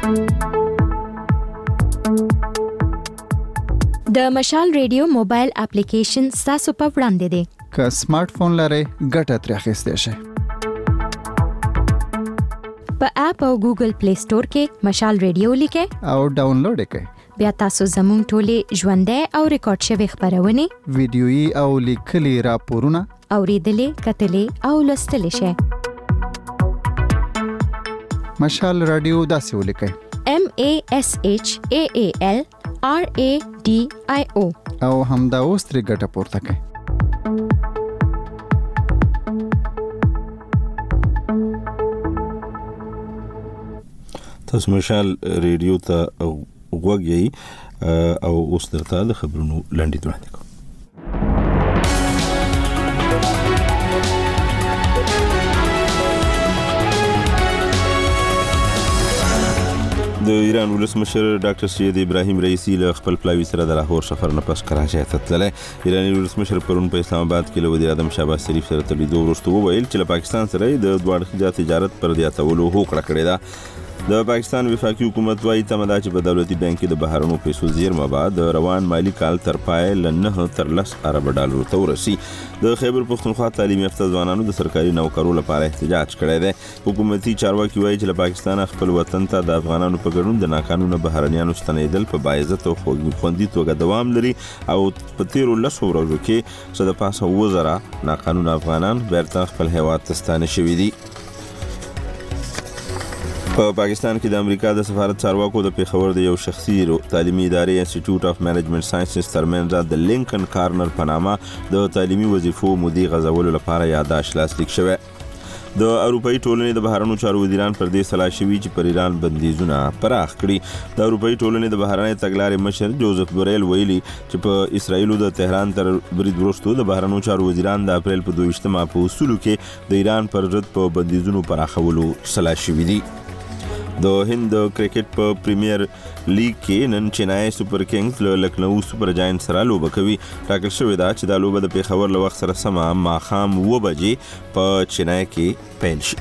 J: د مشال ریډیو موبایل اپلیکیشن ستاسو په وړاندې دی.
S: که سمارټ فون لرئ ګټه ترې اخیستی شئ.
J: په اپ او ګوګل پلی سٹور کې مشال ریډیو لیکئ
S: او ډاونلوډ یې کړئ.
J: بیا تاسو زموږ ټولې ژوندۍ او ریکارډ شوي خپرونې،
S: ویډیويي او لیکلي راپورونه
J: اوریدلې، کتلې او لوستلی شئ.
S: مشال رادیو داسې ولیکئ:
J: M A S H A A L R A D I O
S: او همدا اوس ترې ګټه پورته کړئ.
A: تاسو مشال ریډیو ته غوږی او اوس درته د خبرونو لاندې وړاندې کوم. د ایران ولسمشر ډاکټر سید ابراهیم رئیسی له خپل پلاوي سره د لاهور سفر نه پس کراچۍ ته تللی. ایراني ولسمشر پرون په اسلام آباد کې له وزیر اعظم شهباز شریف سره تر لیدو وروسته وویل چې له پاکستان سره د دوه اړخیزه تجارت پر زیاتولو هوکړه کړې ده. د پاکستان وفاقي حکومت وايي تمه ده چې په دولتي بانک کې د بهرنیو پیسو زیرمه بعد د روان مالی کال تر پای له نه تر لس ارب ډالرو ته ورسي. د خیبر پښتونخوا تعلیم یافته ځوانانو د سرکاري نوکرو لپاره احتجاج کړی دی. حکومتي چارواکي وايي چې له پاکستان خپل وطن ته د افغانانو په ګډون د ناقانونه بهرنیانو ستنېدل په باعزت او خوندي توګه دوام لري او په تیرو لسو ورځو کې څه د پاسه اووه زره ناقانونه افغانان بیرته خپل هیواد ته ستانه شوي دي. په پاکستان کې د امریکا د سفارت چارواکو د پیښور د یو شخصي تعلیمي ادارې انسټیټیوټ اف مینجمنت ساينسز ترمنځ د لینکن کارنر په نامه د تعلیمي وظیفو مودي غځولو لپاره یادداشت لاسلیک شوی. د اروپאי ټولنې د بهرنیو چارو وزیران پر دې سلا شوي چې پر ایران بندیزونه پراخ کړي. د اروپאי ټولنې د بهرنۍ تګلارې مشر جوزف بوریل ویلي چې په اسرایلو د تهران تر برید وروسته د بهرنیو چارو وزیران د اپریل په دویشتمه په اصولو کې د ایران پر ضد په بندیزونو پراخولو سلا شوي دي. د هند کرکټ په پریمیر لیګ کې نن چنای سپر کنگز له لکنو سپر جاینټ سره لوبه کوي. ټاکل شوې ده چې دا لوبه د پیښور له وخت سره سمه ماښام اوه بجې په چنای کې پیل شي.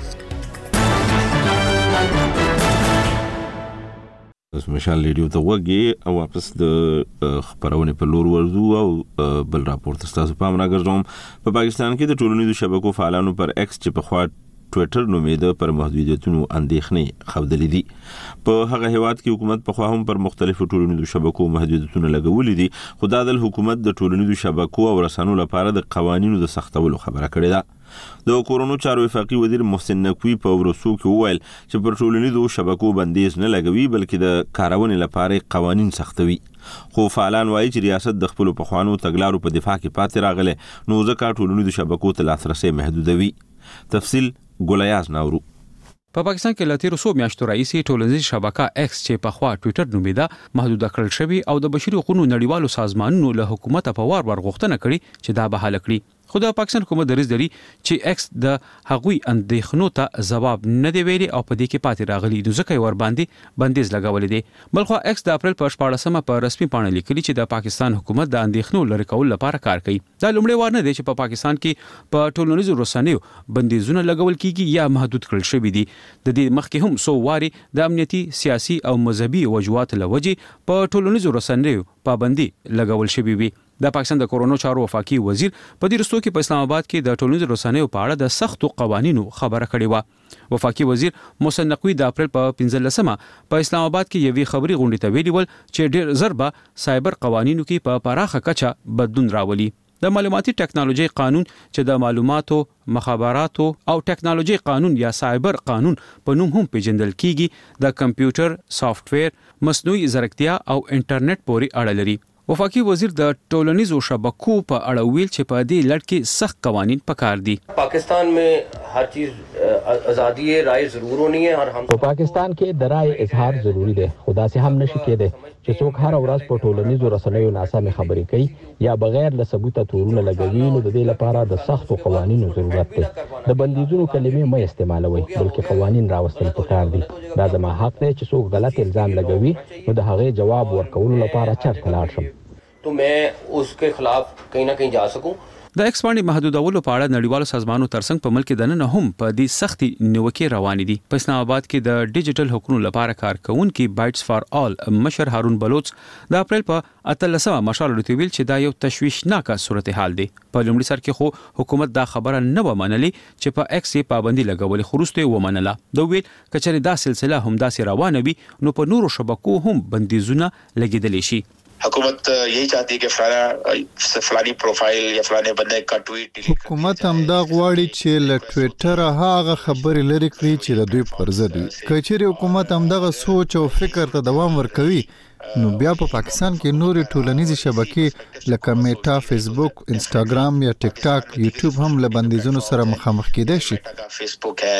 A: اوس مشال ریډیو ته وګورئ او واپس د خبرونه په لور ورځو او بل راپورټ تاسو پام راګرځوم. په پاکستان کې د ټولنیزو شبکو فعالانو پر ایکس چې په خوا ټویټر نومېده پر محدودیتونو اندېښنې ښودلې دي. په هغه هیواد کې حکومت په خوا هم پر مختلفو ټولنیزو شبکو محدودیتونه لګولې دي، خو دا د حکومت د ټولنیزو شبکو او رسنیو لپاره د قوانینو د سختولو خبره کړې ده. د کورونو چارو وفاقي وزیر محسن نقوی په ورسو کې وویل چې پر ټولنیزو شبکو بندیز نه لګوي بلکې د کارونې لپاره قوانین سختوي. خو فعالان وایي چې ریاست د خپل پخوانو تګلارو په دفاع کې پاتې راغله، نو ځکه ټولنیزو شبکو ته لاسرسي محدودوي. تفصیل ګولیاز ناورو.
F: په پاکستان کې لاتیرو سو میاشتو رئیسي ټولنیزي شبکه ایکس چې په خوا ټویټر نومېده محدود کړل شوی او د بشري حقوقو نړیوالو سازمانونو له حکومت په وار وار غوښتنه کړې چې دا بحال کړي. خو د پاکستان حکومت دریځ لري چې ایکس د هغوی اندېښنو ته ځواب نه دی ویلي او په دې کې پاتې راغلي، نو ځکه یې ور باندې بندیز لګولې دي. بلخو ایکس د اپریل په شپاړسمه په رسمي پاڼه لیکلي چې د پاکستان حکومت د اندېښنو لرې کولو لپاره کار کوي. دا لومړی وار نه دی چې په پاکستان کې په ټولنیزو رسنیو بندیزونه لګول کیږي یا محدود کړل شوی دي. د دې مخکې هم سو واري د امنیتي، سیاسي او مذهبي وجوهات لوجې په ټولنیزو رسنیو پابندي لګول شوی وي. د پاکستان د کورونو چارو وفاقي وزیر په دې رستو کې په اسلام آباد کې د ټولنیزو رسنیو په اړه د سختو قوانینو خبره کړې و. وفاقي وزیر محسن نقوی د اپریل په پنځلسمه په اسلام آباد کې یوې خبري غونډې ته ویلي ول چې ډېر زر به سایبر قوانینو کې په پراخه کچه بدلون راولي. د معلوماتي ټکنالوژي قانون چې د معلوماتو، مخابراتو او ټکنالوژي قانون یا سایبر قانون په نوم هم پیژندل کیږي، د کمپیوټر، سافټویر، مصنوعي ځیرکتیا او انټرنیټ پورې اړه لري. وفاقي وزیر د ټولنیزو شبکو په اړه ویل چې په دې لړ کې سخت قوانین پکار دي.
G: پاکستان में हर चीज आजादी رائے ضرور ہونی ہے اور हम
W: په پاکستان کې د رائے اظهار ضروری دی، خدا سي هم نشي کېده چې څوک هر ورځ په ټولنیزو رسنیو ناسمه خبرې کوي یا بغیر له ثبوته تورونه لګوي، نو د دې لپاره د سختو قوانینو ضرورت دی. د بندیزونو کلمې مې استعمالوي بلکې قوانین راوستل پکار دي. دا زما حق دی چې څوک غلط الزام لګوي نو د هغې جواب ورکولو لپاره چرته لاړ شم
G: تو میں اس کے خلاف کہیں نہ کہیں جا سکوں.
F: د ایکس باندې محدودولو په اړه نړیوالو سازمانونو ترڅنګ په ملک د نن هم په دې سختي نیوکې روانې دي. په اسلام آباد کې د ډیجیټل حقوقو لپاره کارکونکي بایټس فار آل مشر هارون بلوچ د اپریل په اتلسمه مشال ویل چې دا یو تشویشناک صورتحال دی. په لومړي سر کې خو حکومت دا خبره نه و منلې چې په ایکس پابندي لګولې، خو وروسته و منله. دا ویل کچره دا سلسله هم داسې روانه وي نو په نورو شبکو هم بندیزونه لګیدلی شي.
X: حکومت یہی چاہتی ہے کہ فلانا فلانی پروفائل یا فلانے بندے کا ټویټ
S: حکومت هم دا غواړي چې له ټویټر هغه خبرې لري کړي چې د دوی پر ضد دي. کچېرې حکومت هم دغه سوچ او فکر ته دوام ورکوي نو بیا په پاکستان کې نورې ټولنیزې شبکې لکه میټا، فیسبوک، انسټاګرام یا ټیک ټاک، یوټیوب هم له بندیزونو سره مخامخ کېدای شي.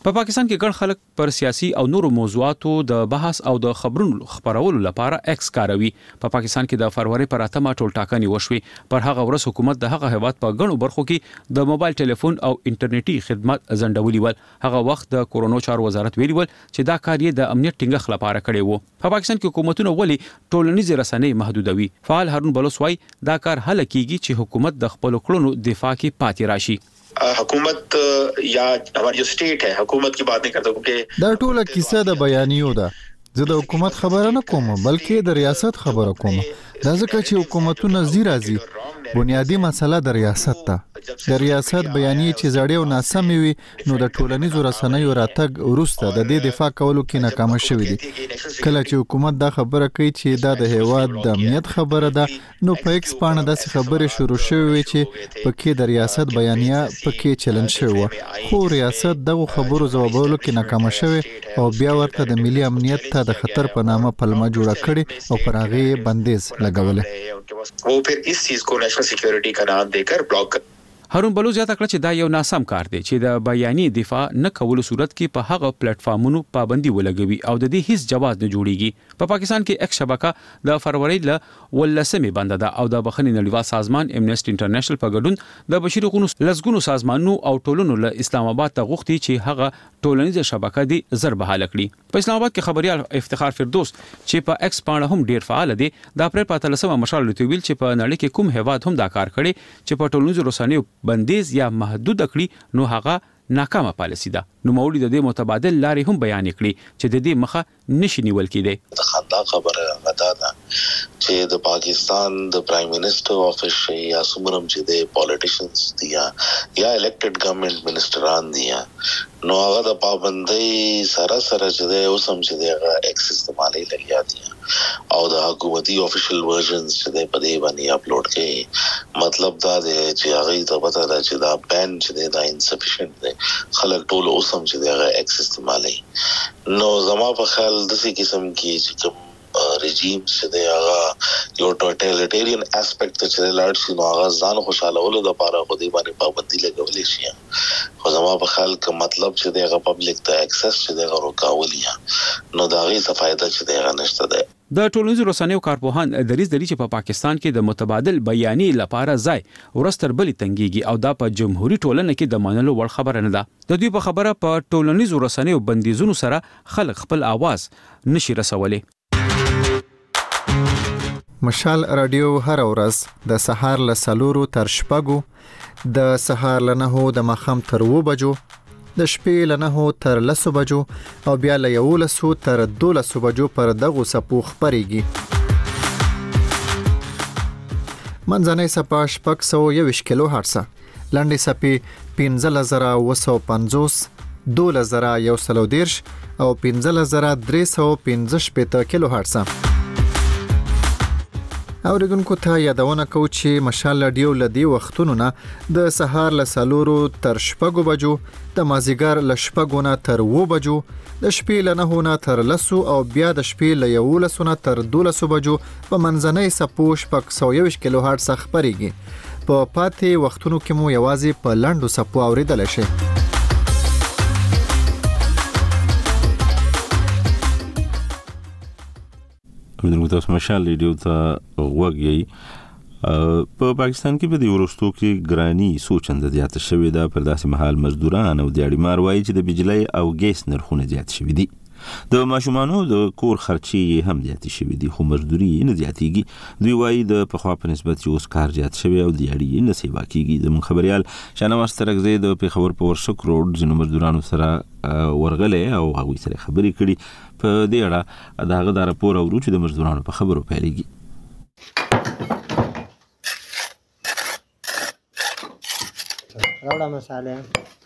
F: په پا پاکستان کې ګڼ خلک پر سیاسي او نورو موضوعاتو د بحث او د خبرونو خبرولو لپاره ایکس کاروي. په پا پاکستان کې د فروری پر اتمه ټولټاکنې وشوې. پر هغه ورځ حکومت د هغه هیواد په ګڼو برخو کې د موبایل ټلیفون او انټرنیټي خدمات ځنډولي ول. هغه وخت د کورونو چارو وزارت ویلي ول چې دا کار یې د امنیت ټینګښت لپاره کړی وو. په پاکستان کې حکومتونه ولي ټولنیز رسنۍ محدودوي؟ فعال هارون بلوچ وايي دا کار هله کیږي چې حکومت د خپل کړنو دفاع کې پاتې راشي.
X: حکومت یا ہماری جو سٹیٹ ہے حکومت کی بات نہیں کرتا کیونکہ
S: دا ټوله کیسه د بیانیو ده. زه د حکومت خبره نه کوم بلکې د ریاست خبره کوم. دا ځکه چې حکومتونه زیرازي بنیادی مسله د ریاست ده. د ریاست بیانیه چې زړې او ناسمې وي نو د ټولنیزو رسنیو راتګ وروسته د دې دفاع کولو کې ناکام شوی دي. کله چې حکومت دا خبره کوي چې دا د هیواد د امنیت خبره ده نو په ایکس باندې داسې خبرې شروع شوې وي چې پکې د ریاست بیانیه پکې چلن شوی و خو ریاست دغه خبرو ځوابولو کې ناکام شوی او بیا ورته د ملي امنیت ته د خطر په نامه پلمه جوړه کړي او پر هغه بندیز لګولې.
X: وہ پھر اس چیز کو نیشنل سیکیورٹی کا نام دے کر بلاک کر.
F: هارون بلوچ زیاته کړ چې دا یو ناسم کار دی چې د بیانیه دفاع نه کولو صورت کې په هغه پلیټ فارمونو پابندي ولګوي او د دې هیڅ جواز نه جوړیږي. په پا پاکستان کې ایک شبکه د فروری ل ولسمې بنده ده او د بخښنې نړیوال سازمان امنیسټي انټرنیشنل په ګډون د بشري حقوقو لزګونو سازمانونو او ټولنو له اسلام آباد ته غوښتي چې هغه ټولنیزه شبکه دی زر بحال کړي. په اسلام آباد کې خبريال افتخار فردوس چې په ایکس باندې هم ډیر فعال دي د اپریل په اتلسمه مشال لټویل چې په نړۍ کې کوم هیواد هم دا کار کړي چې په ټولنیزو رسنیو بندیز یا محدود کړي نو هغه ناکامه پالیسی ده. نو مولوی د دې متبادل لارې هم بیان کړي چې د دې مخه نشي نیول کېده.
X: خندا خبره غدا ده چې د پاکستان د پرایم منسٹر افیس یا سمرم چې د پالیټیشنز دي یا الیکټډ ګورنمنت منسٹران دي نو هغه د پابندۍ سره سره چې د اوسم چې د ایکس استعمالي لګیا دي او د حکومتي افیشل ورژنز چې د پدې باندې اپلوډ کړي. مطلب دا دی چې هغه ته پته ده چې دا بین چې دا انسفیشنٹ دی خلک ټول اوسم چې د ایکس استعمالي. نو زما په خیال د څه قسم کې چې کوم رژیم چې دی هغه یو ټوټالیټیرین اسپیکټ چې لاړ شي نو هغه ځان خوشاله ولو د پاره خو دې باندې پابندي لګولې شي. خو زما په خیال کې مطلب چې دی هغه پبلک ته اکسس چې دی هغه روکاولي نو دا غي څه فائدہ چې دی هغه نشته دی.
F: د ټولنیزو رسنیو کارپوهان دریز دلی چې په پا پاکستان کې د متبادل بیانیې لپاره ځای ورستر بلی تنګيږي او دا په جمهوریت ټولنه کې د منلو وړ خبره نه ده. د دوی په خبره په ټولنیزو رسنیو بندیزونو سره خلک خپل आवाज نشي رسولي.
S: مشال رادیو هر ورځ د سهار له سلورو تر شپږو د سهار له نهو د ماښام تر اووه بجو د شپې له نهو تر لسو بجو او بیا له یولسو تر دولسو بجو پر دغو څپو خپرېږي. منځنۍ څپه شپږ سوه یوویشت کیلو هرڅه، لنډې څپې پنځلس زره اووه سوه پنځوس، دولس زره یو سل او دېرش او پنځلس زره درې سوه پنځه شپېته کیلو هرڅه. اوریدونکو ته یادونه کوو چې مشال رادیو له دې وختونو نه د سهار له څلورو تر شپږو بجو، د مازیګر له شپږو نه تر اووه بجو، د شپې له نهو نه تر لسو او بیا د شپې له یولسو نه تر دولسو بجو په منځنۍ څپو شپږ سوه یوویشت کیلو هرڅه خپرېږي. په پاتې وختونو کې مو یوازې په لنډو څپو اوریدلی شئ.
A: موږ تاسو مشال ریډیو ته وګورئ. په پاکستان کې په دې ورستو کې ګرانی سوچنده زیاته شوې ده. پر داسې مهال مزدوران او دیاړي مار وایي چې د بجلی او ګیس نرخونه زیات شوي دي. د ماشومانو د کور خرچې هم زیاتې شوي دي خو مزدوري نه زیاتېږي. دوی وایي د پخوا په نسبت چې اوس کار زیات شوی او دیاړي نه سیوا کېږي. زموږ خبریال شاهنواز ترکزی د پېښور په ورشک روډ ځینو مزدورانو سره ورغلی او هغوی سره خبرې کړي. په دې اړه د هغه دا راپور اورو چې د مزدورانو په خبرو پیلېږي.
E: راوړه مساله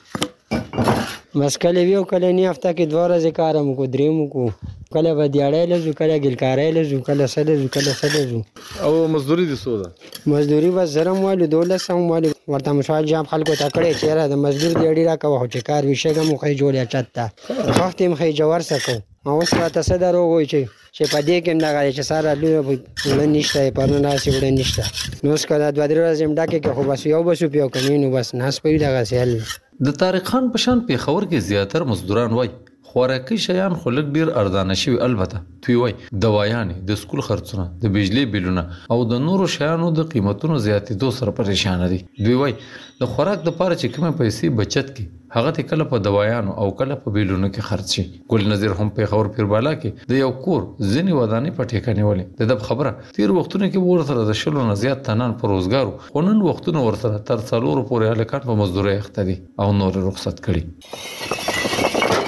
E: بس کله ویو کله نه هفته کې دوه ورځې کار مو کو درې مو کو کله به دیاړی لزو کله ګلکاری لزو کله سله زو کله سله زو.
H: او مزدوري دي څو ده؟
E: مزدوري بس زرم والو دولس هم والو ورته مشال جام خلکو ته کړی چیرې د مزدور دیاړي راکوه چې کار وشګه مو خې جوړیا چاته وخت هم خې جوړ سکو اوس راته څه دروغ وایي چې چې په دې کې هم دغه چې ساره لویه وړه نشته پرون داسې وړه نشته نو اوس که دا دوه درې ورځې هم ډکې کړې خو بس یو به شو یو که نه نو بس ناست به وي دغسې حل
I: د طارق خان په شان پېښور کې زیاتر مزدوران وایي خوراکي شیان خو لږ ډېر ارزانه شوي البته دوی وایي دوايانې د سکول خرڅونه د بجلي بیلونه او د نورو شیانو د قیمتونو زیاتېدو سره پریشانه دي دوی وایي د خوراک دپاره چې کومې پیسې بچت کړي هغه ته کله په دوايانو او کله په بیلونو کې خرڅ شي ګل نظیر هم پېښور پیربالا کې د یو کور ځینې ودانۍ په ټیکه نیولې د دب خبره تیر وختونو کې ورسره د شلو نه زیات تنان په روزګارو خو نن وختونه ورسره تر څلورو پورې هلکان په مزدورۍ اخته دي او نور رخصت کړي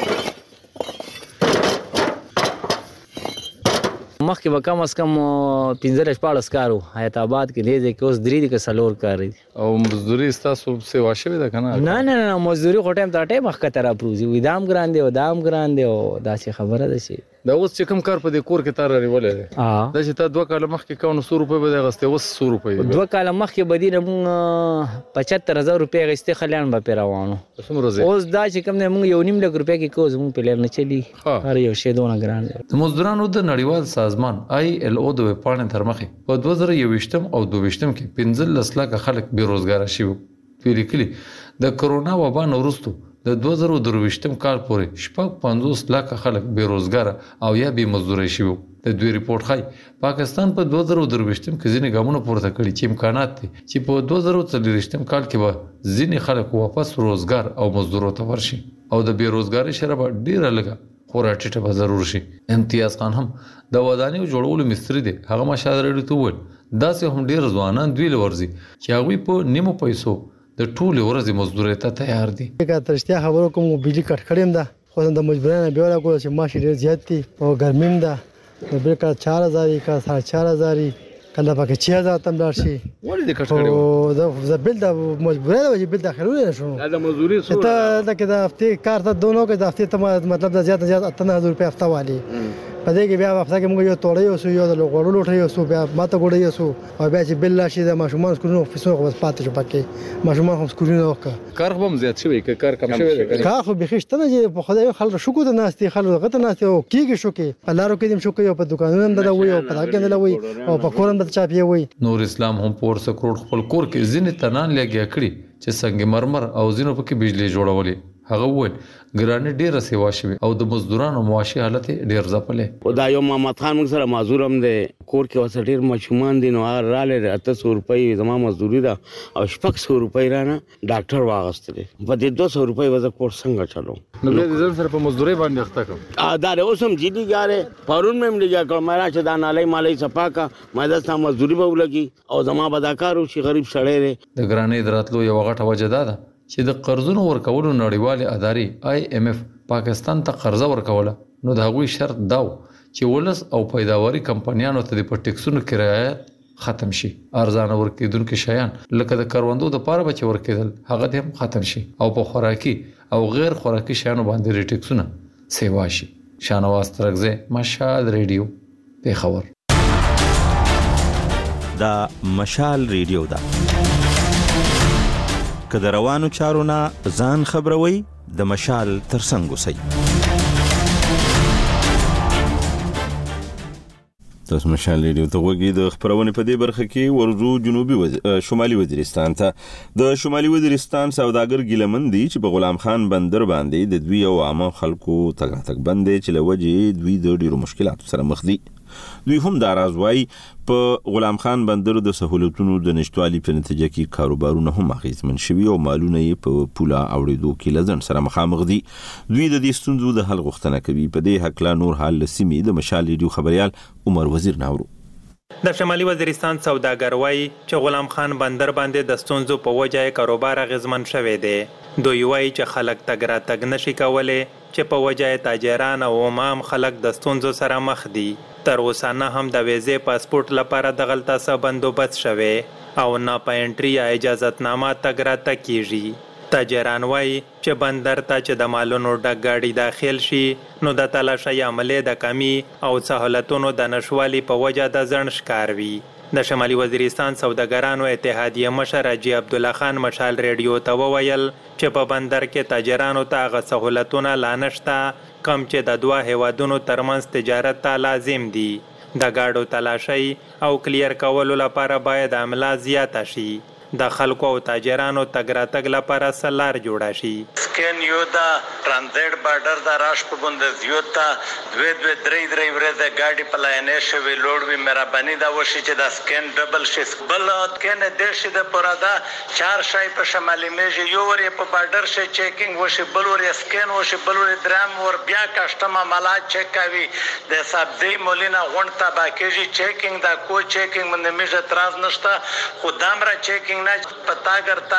K: مخکې به کم از کم پنځه شپاړس کار و حیات آباد کې دې ځای کې اوس درې دي که څلور کار دي
I: او مزدوري ستاسو سیوا شوې ده که نه
K: نه نه نه مزدوري خو ټایم ته ټایم مخکته راپروزي وي دا هم ګران دی او دا هم ګران دی او داسې خبره ده چې
I: دا اوس چې کوم کار په دې کور کې تا رانیولی دی دا چې تا دوه کاله مخکې کوو نو څو روپۍ به دې اخیستې اوس څو روپۍ
K: دوه کاله مخکې به دي نه مونږ پچهتر هزار روپۍ اخیستې خلیان به پرې روانو اوس دا چې کوم دی مونږ یو نیم لک روپۍ کې کوو زمونږ پلیر نه چلي هر یو شی دونه ګران دی
I: د مزدورانو د نړیوال سازمان آی ایل او د ویبپاڼې تر مخې په دوه زره یوویشتم او دوه ویشتم کې پنځلس لکه خلک بېروزګاره شوي دوی لیکلي د کرونا وبا نه وروستو د دوه زره درویشتم کال پورې شپږ پنځوس لکه خلک بېروزګاره او یا بې مزدورۍ شوي د دوی ریپورټ ښایي پاکستان په دوه زره درویشتم کې ځینې ګامونه پورته کړي چې امکانات دي چې په دوه زره څلوېښتم کال کې به ځینې خلک واپس روزګار او مزدورو ته ورشي او د بېروزګارۍ شرح به ډېره لږه خورا ټیټه به ضرور شي امتیاز خان هم د ودانیو جوړولو مستري دی هغه مشال راډیو ته وویل داسې هم ډېر ځوانان دوی له ورځي چې هغوی په نیمو پیسو د ټولې ورځې مزدورۍ ته تیار دي
L: که تر رښتیا خبرو کوم بجلي کټ کړې هم ده خو د مجبورۍ نه بیا ولاګو چې معاش ډېر زیات دي او ګرمي هم ده نو بیا کله چار هزار وي کله ساړه چار هزار وي کله پکې چھ هزار ته هم لاړ شي
I: ولې دې کټ کړی و
L: زه بل د مجبورۍ د وجې بل داخلولی نه شوم
I: دا د مزدوري څو
L: ته دلته د هفتې کار ته دونه وکړې د هفتې ته مطلب د زیات نه زیات اته نه هزار روپۍ هفته والي په دې کې بیا هفته کې موږ یو توړی اوسو یو د غوړو لوټی اوسو بیا ماته ګوډی اوسو او بیا چې بل راشي د ماشومان سکولونو فیسونه خو بس پاتې شو پکې ماشومان هم سکولونه وکړه
I: کار خو هم زیات شوی که کار کم شوی دی
L: کار خو بیخي شته نه چې په خدای خلک شکو ته ناست دي خلک هغه ته ناست دي او کېږي شوکې په لارو کې هم شوکې او په دوکانونو هم دله وي او په دغه کې دله وي او په کور هم دلته چاپیې وي
I: نور اسلام هم په ورسه کروڑ خپل کور کې ځینې تنان لګیا کړي چې سنگ مرمر او ځینو پکې بجلی جوړولې هغه وویل ګراني ډیره سیوا شوی او د مزدورانو معاشي حالت ډیر ځپلې
M: او دا یو محمد خان موږ سره معذور هم دی کور کې وسه ډیر ماشومان دي نو هغه رااله اته سو روپۍ زما مزدوري ده او شپږ سو روپۍ رانه ډاکټر واغستلې په دې دوه سو روپۍ وځه کور څنګه چلو
I: نو دې ځل سره په مزدوري باندې اخته کوم
M: ا دا اوس هم جدي ګاره پرون مې لګیا کړ مې راشه دا نالای مالای صفاکا مې دا سم مزدوري به ولګي او زما بداکارو شي غریب سړی دی
I: د ګراني دراتلو یو غټه وجه ده چې د قرضونو ورکولو نړیوالې ادارې آی ایم ایف پاکستان ته قرضه ورکوله نو د هغوی شرط دا و چې ولس او پیداواري کمپنیانو ته د په ټیکسونو کې رعایت ختم شي ارزانه ورکېدونکي شیان لکه د کروندو دپاره به چې ورکېدل هغه دې هم ختم شي او په خوراکي او غیر خوراکي شیانو باندې ټیکسونه سیوا شي شانواز ترکزی مشال ریډیو پېښور
A: دا مشال ریډیو ده که د روانو چارو نه ځان خبروي د مشال ترڅنګ اوسئ تاسو مشال ریډیو ته وګورئ د خبرونه په دې برخه کې ورزو جنوبي وز... شمالي وزیرستان ته د شمالي وزیرستان سوداګر ګیلمن دي چې په غلام خان بندر باندې د دوی او عامه خلکو تګ تګ بندې چې لوجې دوی د ډیرو مشکلاتو سره مخ دي دوی هم دا راز وایي په غلام خان بندر د سہولتونو د نشټوالي په نتیجه کې کاروبارونه هم اغیزمن شوي او مالونه یې په پوله اوړېدو کې لزن سره مخامخ دي دوی د دې ستونزو د حل غوښتنه کوي په دې هکله نور حال لسیمې د مشال ریډیو خبريال عمر وزیر ناورو
Y: د شمالي وزیرستان سوداګر وایي چې غلام خان بندر باندې د ستونزو په وجه کاروبار اغیزمن شوی دی دوی وایي چې خلک تګ را تګ نشي کولی چې په وجه تاجران او عام خلک د ستونزو سره مخ دي تر اوسه نه هم د ویزې پاسپورت لپاره دغلته څه بندوبست شوی او نه په انټري یا اجازتنامه تګ را تګ کیږي تاجران وایي چې بندر ته چې د مالونو ډک ګاډي داخل شي نو د تلاشۍ عملې د کمی او سہولتونو د نشوالي په وجه د ځنډ ښکار وي د شمالي وزیرستان سوداګرانو اتحادیه مشر حاجي عبدالله خان مشال ریډیو ته وویل چې په بندر کې تاجرانو ته هغه سہولتونه لا نشته کم چې د دوه هیوادونو ترمنځ تجارت ته لازم دي. د ګاډو تلاشۍ او کلیر کولو لپاره باید عمله زیاته شي. د خلکو او تاجرانو تګ راتګ لپاره څه لار جوړه شي.
B: سکین یو دا ترانزیت بارډر دا راش په ګوند یو تا دوی دوی درې درې ورځې ګاډي په لاینې شوي لوړ وي مهرباني دا وشي چې دا سکین ډبل شي. بل سکین د شي د پورا دا چار شای په شمالي میږي یو ور په بارډر شي چیکینګ وشي بل ور سکین وشي بل ور درام ور بیا کسٹم عملات چیک کوي د سبزی مولینا غونډ ته باکېږي چیکینګ دا کو چیکینګ باندې میږي اعتراض نشته خدام را چیکینګ پتا کرتا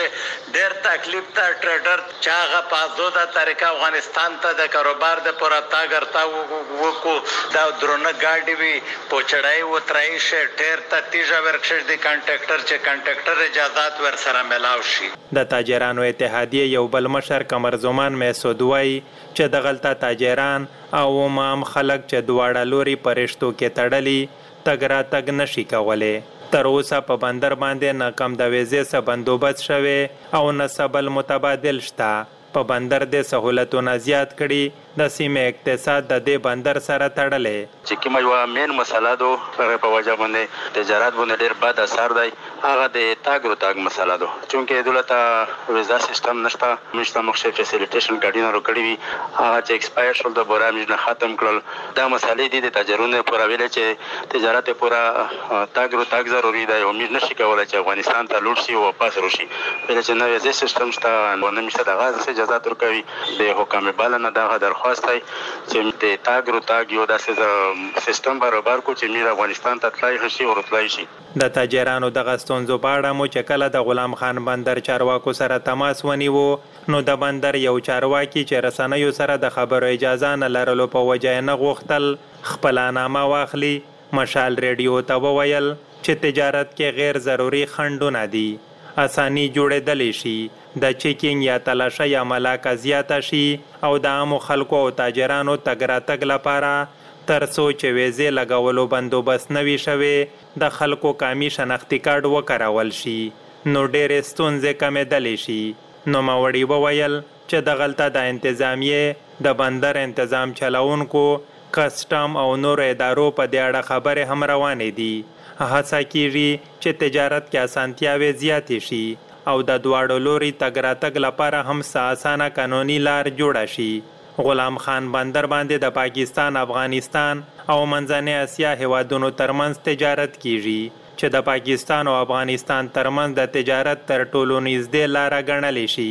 B: ډېر تکلیف ته ټریډر چاغه پازو دا طریقه افغانستان ته د کاروبار د پورا تا کرتا وکو دا درونه گاډي وی پوچړای و ترای شه ډېر ته تیجا ورکشش دی کانټریکټر چې کانټریکټر اجازهات ور سره ملاو شي. د تاجرانو اتحادیه یو بل مشر قمر زمان مسعود وای چې د غلطه تاجران او عام خلک چې دواړه لوري پرشتو کې تړلي تګ را تګ نشي کولای. تر اوسه په بندر باندې نه کم د ویزې څخه بندوبست شوی او نه څه بل متبادل شته. په بندر د سهولتونه زیات کړي د سیمې اقتصاد د دې بندر سره تړلې.
C: چې کومه یوه مین مسله ده هغې په وجه باندې تجارت باندې ډېر بد اثر دی هغه د تاګ رو تاګ مسله ده چونکې دولته ویزا سیستم نشته موږ ته مخکې فیسیلیټیشن کارډونه راکړي وي هغه چې ایکسپایر شول د بورا موږ نه ختم کړل. دا مسلې دي د تاجرونو پوره ویلې چې تجارت یې پوره تاګ رو تاګ ضروري دی او موږ نشي کولی چې افغانستان ته لوټ شي او واپس راشي. ویلې چې نو ویزا سیستم شته نه موږ ته دغه اجازات ورکوي د حکم بلنه دغه درخواست دی چې د تاګ رو تاګ یو داسې سیستم برابر کو چې موږ افغانستان ته تلای شي او راتلای شي.
Y: د تاجرانو دغه ستونزو په اړه مو چې کله د غلام خان بندر چارواکو سره تماس ونیو نو د بندر یو چارواکي چې رسنیو سره د خبرو اجازه نه لرلو په وجه نه غوښتل خپله نامه واخلي. مشال ریډیو ته وویل چې تجارت کې غیر ضروري خنډونه دي اساني جوړېدلی شي د چیکینګ یا تلاشۍ عمله که زیاته شي او د عامو خلکو او تاجرانو تګ راتګ لپاره تر څو چې ویزې لګولو بندوبست نه وي شوی د خلکو قامي شناختي کارډ وکارول شي نو ډېرې ستونزې کمېدلی شي. نوموړي وویل چې د غلطه د انتظامیې د بندر انتظام چلونکو کسټم او نور ادارو په دې اړه خبرې هم روانې دي. هڅه کیږي چې تجارت کې اسانتیاوې زیاتې شي او د دواړو لوري تګ راتګ لپاره هم څه اسانه قانوني لار جوړه شي. غلام خان بندر باندې د پاکستان، افغانستان او منځنۍ اسیا هیوادونو ترمنځ تجارت کیږي چې د پاکستان او افغانستان ترمنځ د تجارت تر ټولو نږدې لاره ګڼلی شي.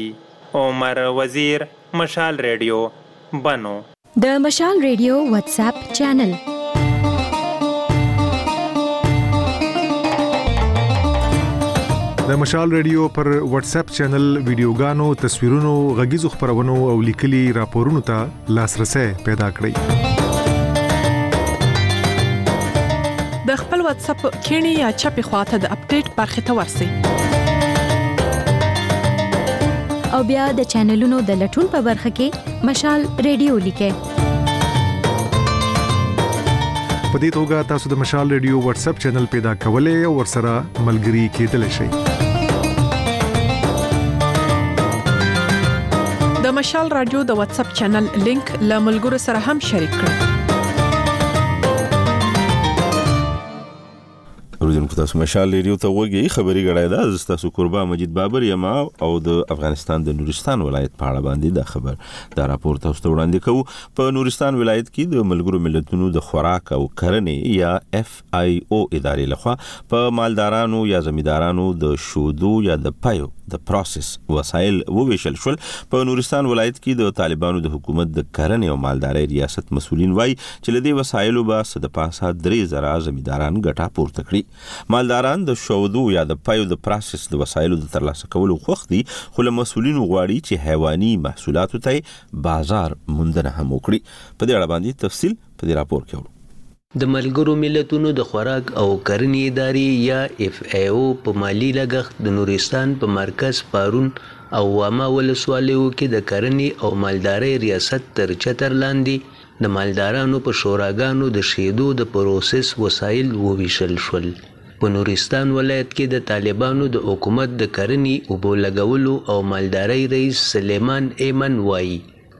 Y: عمر وزیر، مشال ریډیو، بنو.
N: د مشال ریډیو واتس اپ چینل
O: د مشال ریډیو پر واتس اپ چینل ویډیوګانو، تصویرونو، غږیزو خبرونو او لیکلي راپورونو ته لاسرسي پیدا کړئ.
P: د خپل واتس اپ کینی یا چپی خواته د اپډیټ برخه ته ورسئ.
N: او بیا د چینلونو د لټون په برخه کې مشال ریډیو لیکئ.
O: په دې توګه تاسو د مشال ریډیو واتس اپ چینل پیدا کولای او ورسره ملګري کېدلی شئ.
P: د مشال رادیو د واتس اپ چینل لینک له ملګرو سره هم شریک کړئ.
A: اوریدونکو تاسو مشال ریډیو ته وګورئ. خبري غړای دا تاسو قربا مجید بابر یم او د افغانستان د نورستان ولایت په اړه باندې دا خبر دا راپور تاسو ته وړاندې کوو. په نورستان ولایت کې د ملګرو ملتونو د خوراک او کرنې یا اف آی او ادارې لخوا په مالدارانو یا زمیندارانو د شودو یا د پایو د پروسس وسایل وویشل شول. په نورستان ولایت کې د طالبانو د حکومت د کرنې او مالدارۍ ریاست مسؤلین وایي چې لدې وسایلو به صد پاسه درې زره زمینداران ګټه پورته کړي. مالداران د شودو یا د پایو د پروسس د وسایلو د ترلاسه کولو خوښ دي، خو له مسؤلینو غواړي چې حیواني محصولاتو ته بازار موندنه هم وکړي. په دې اړه باندې تفصیل په دې راپور کې ورو.
Z: د ملګرو ملتونو د خوراک او کرنې ادارې یا اف ای او په مالی لګښت د نورستان په مرکز پارون او واما ولسوالیو کې د کرنې او مالدارۍ ریاست تر چتر لاندې د مالدارانو په شوراګانو د شیدو د پروسس وسایل وویشل شول. په نورستان ولایت کې د طالبانو د حکومت د کرنې اوبو لګولو او مالدارۍ رئیس سلیمان ایمن وایي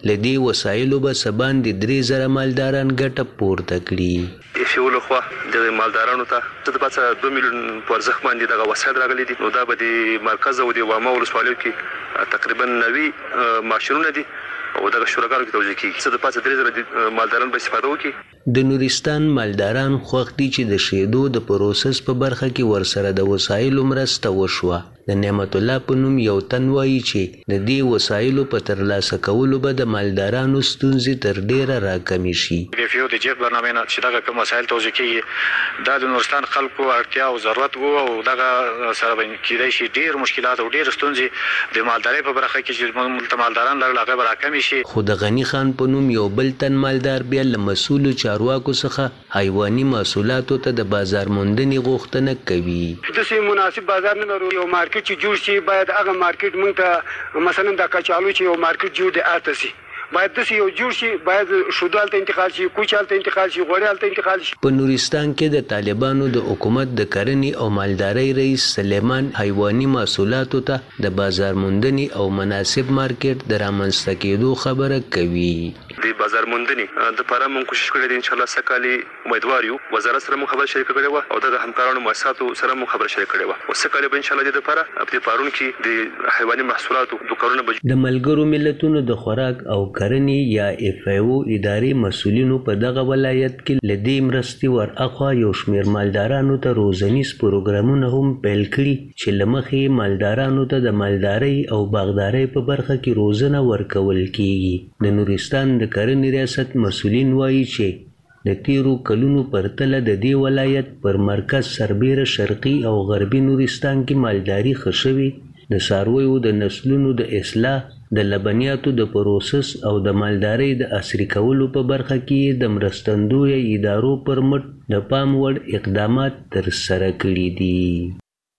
Z: لدې وسایلو به سبان د درې زره مالداران ګټه پورته کړي.
D: فیول خو د مالدارانو ته د پاتہ دوه میلیون په ارزښت باندې دغه وسایل راغلي دي. نو دا به د مرکز او د وامه ولسوالیو کې تقریبا نوي ماشینونه دي او دغه شورګانو کې توزیع کیږي. څه د پاتہ درې زره مالداران به استفاده وکړي.
Z: د نورستان مالداران خوښ دي چې د شیدو د پروسس په برخه کې ورسره د وسایلو مرسته وشوه. د نعمت الله په نوم یو تن وایي چې د دې وسایلو په ترلاسه کولو به د مالدارانو ستونزې تر ډیره راکمې شي.
Q: د فیو د جیب برنامه نه چې دغه کوم وسایل توزیع کیږي دا د نورستان خلکو اړتیا او ضرورت وو او دغه سره به کېدای شي ډیر مشکلات او ډیر ستونزې د مالدارۍ په برخه کې چې موږ مالداران لرل هغه به راکمې شي.
Z: خو د غنی خان په نوم یو بل تن مالدار بیا له مسؤلو چارواکو څخه حیواني محصولاتو ته د بازار موندنې غوښتنه کوي.
R: داسې مناسب بازار نه لرو. یو مارکیټ چې جوړ شي باید هغه مارکیټ موږ ته مثلا د کچالو چې یو مارکیټ جوړ دی آته شي باید داسې یو جوړ شي. باید شودال ته انتقال شي، کوچال ته انتقال شي، غوړیال ته انتقال شي.
Z: په نورستان کې د طالبانو د حکومت د کرنې او مالدارۍ رئیس سلیمان حیواني محصولاتو ته د بازار موندنې او مناسب مارکیټ د رامنځته کېدو خبره کوي.
D: د بازار موندنې د لپاره موږ کوشش کړې دي ان شاء الله سکالي امیدوار یو وزارت سره موږ خبر شریک کړې و او د همکارانو مؤسساتو سره موږ خبر شریک کړې و او سکالي به ان شاء الله د لپاره په پارون کې د حیواني محصولاتو دکانونه به
Z: د ملګرو ملتونو د خوراک او کرنې یا اف ای او ادارې مسؤلینو په دغه ولایت کې لدی مرستي ور اخوا یو شمیر مالدارانو ته روزنیز پروګرامونه هم پیل کړي چې لمخې مالدارانو ته د مالدارۍ او باغدارۍ په برخه کې روزنه ورکول کیږي. د نورستان د کرنې ریاست مسؤلین وایي چې د تیرو کلونو پرتله د دې ولایت پر مرکز سربیره شرقي او غربي نورستان کې مالداري ښه شوې. د څارویو د نسلونو د اصلاح، د لبنیاتو د پروسس او د مالدارۍ د عصري کولو په برخه کې د مرستندویه ادارو پر مټ د پام وړ اقدامات ترسره کړي دي.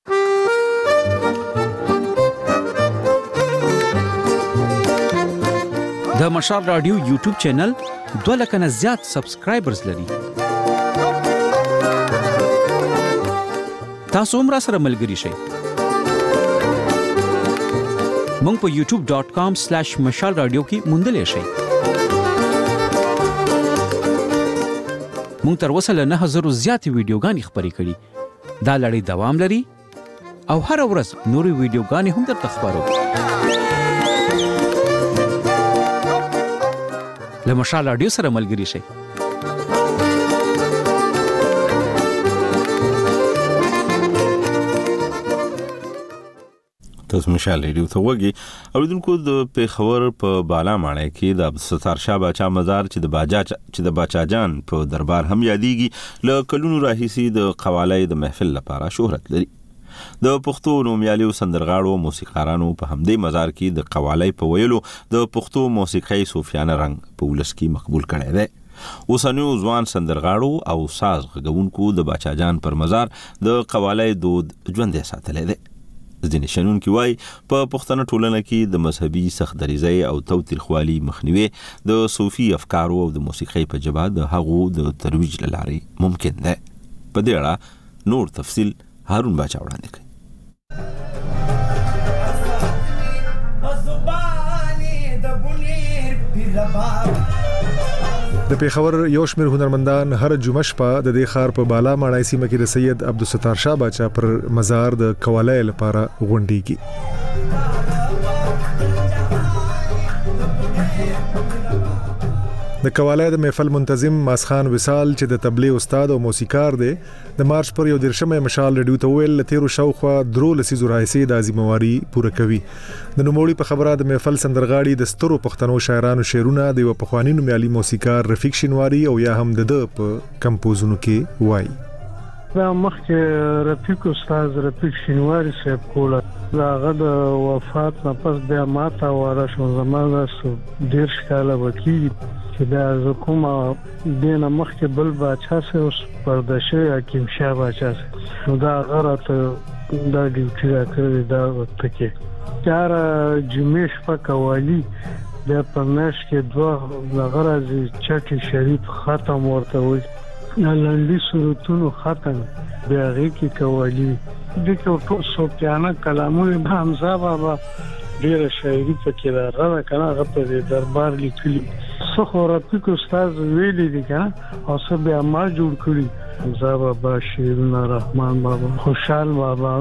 F: د مشال رادیو یوټیوب چینل دوه لکه نه زیات سبسکرایبرز لري. تاسو هم را سره ملګري شئ. مونږ په یوټیوب ډاٹ کام سلیش مشال رادیو کې موندلی شئ. مونږ تر اوسه له نه زرو زیاتې ویډیوګانې خپرې کړي. دا لړۍ دوام لري او هره ورځ نورې ویډیوګانې هم درته خپرو. له مشال رادیو سره ملګري شئ.
A: تاسو مشال رادیو ته وګورئ. اوریدونکو د پیښور په بالا ماڼۍ کې د عبدالستار شاه باچا مزار چې د باجا چې د باچا جان په دربار هم یادېږي له کلونو راهیسې د قوالۍ د محفل لپاره شهرت لري. د پښتو نومیالیو سندرغاړو موسیقارانو په همدې مزار کې د قوالۍ په ویلو د پښتو موسیقۍ صوفیانه رنګ په ولس کې مقبول کړی دی. اوسنیو ځوان سندرغاړو او ساز غږونکو د باچا جان پر مزار د قوالۍ دود ژوندی ساتلی دی. ځینې شنونکي وایي په پښتنه ټولنه کې د مذهبي سختدریځۍ او توتریخوالي مخنیوی د صوفي افکارو او د موسیقۍ په ژبه د هغو د ترویج له لارې ممکن دی. په دې اړه نور تفصیل هارون باچا وړاندې کوي.
O: د پیښور یو شمېر هنرمندان هر جمعه شپه د دې ښار په بالا ماڼۍ سیمه کې د سید عبدالستار شاه باچا پر مزار د قوالۍ لپاره غونډېږي. د قوالۍ د محفل منتظم ماسخان وصال چې د تبلیغ استاد او موسیقار دی د مارچ پر یو دیرشمه مشال رادیو ته ویل تیرو شاوخوا درو لسیزو راهیسې د عظیمواري پوره کوي. د نوموړي په خبره د محفل سندرغاړي د سترو پښتنو شاعرانو شعرونه د یو پخواني نومیالي موسیقار رفیق شینواری او یا هم د د په کمپوزونو کې وایي.
T: دا مخکې رفیق استاد رفیق شینواری صاحب کوله هغه د وفات نه پس بیا ماته واره شو زمانه ډېر کاله وکړي چې دا زه کومه دینه مخکې بل باچا سه اوس پردشه حکیم شاه باچا سه نو دا هغه راته دا ډیوټي راکړې دا وخت کې چار جمعې شپه قوالي بیا په میاشت کې دوه هغه راځي چټي شریف ختم ورته وایي لنډي سرودونو ختم بیا هغې کې قوالي دې کې ټول صوفیانه کلامونه حمزه بابا ډیره شاعري پکې ده راغله کنه هغه په دربار لیکلي څه خو رفیق استاد ویلي دي کنه او څه بیا ما جوړ کړي زا بابا شیرونه رحمان بابا خوشحال بابا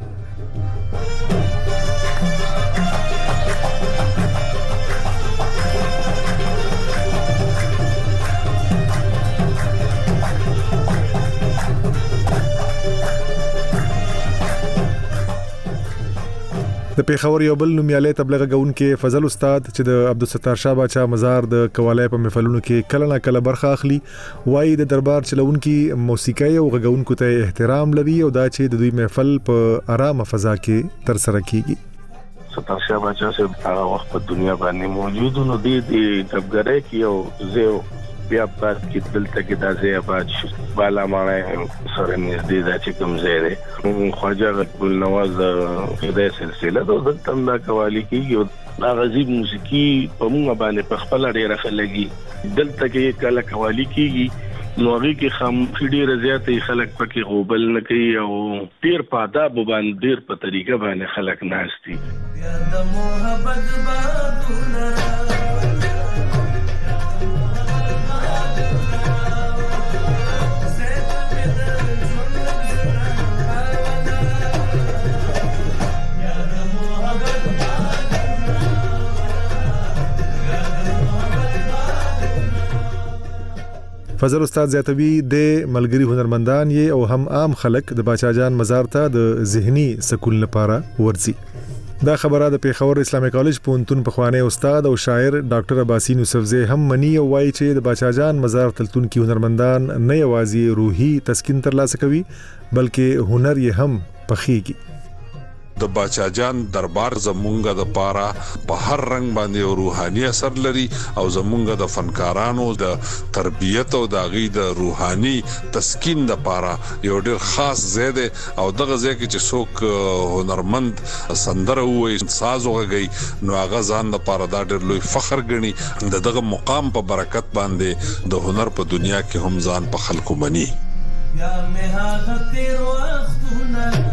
O: د پیښور یو بل نومیالي تبلیغ غونکې فضل استاد چې د عبدالستار شاه باچا مزار د قوالای په محفلونو کې کله نه کله برخه اخلي وایي د دربار چلونکي موسیقي او غونکو ته احترام لري او دا چې د دوی محفل په آرامه فضا کې تر سره کیږي.
G: ستار شاه باچا سره هغه وخت په دنیا باندې موجود نو دی د کبګرای کې او زه بیا پات کې دلته کې د ځای آباد شو بالا مانه سره نږدې د چې کوم ځای دی خواجه ګل نواز د سلسله د دلته د قوالی کې د غزيب موسیقي په موږ باندې په خپل ډیره خلګي دلته کې کله قوالی کېږي نو هغه کې خام ډیره زیاتې خلک پکې غوبل نه کوي او ډیر په آداب باندې ډیر په طریقه باندې خلک ناشتي د محبت بادونه
O: فضل استاد زیاتوی د ملګری هنرمندان یې او هم عام خلک د باچا جان مزار ته د ذهني سکون لپاره ورځي. دا خبره د پیښور اسلامي کالج پونتون په خوانه استاد او شاعر ډاکټر عباسین یوسفزی هم منی او وایي چې د باچا جان مزار تلتون کې هنرمندان نه یوازې روحي تسکین ترلاسه کوي بلکې هنر یې هم پخېږي.
J: د باچا جان دربار زمونږه د پاره په هر رنگ باندې روحاني اثر لري او زمونږه د فنکارانو د تربیت او د غي د روحاني تسکین د پاره یو ډیر خاص زیاده او دغه ځای کې چې څوک هنرمند سندره وي ساز وغږي نو هغه ځان د پاره دا ډیر لوی فخر ګڼي د دغه مقام په برکت باندې د هنر په دنیا کې هم ځان په خلکو مني. یا مه هغه تیر وختونه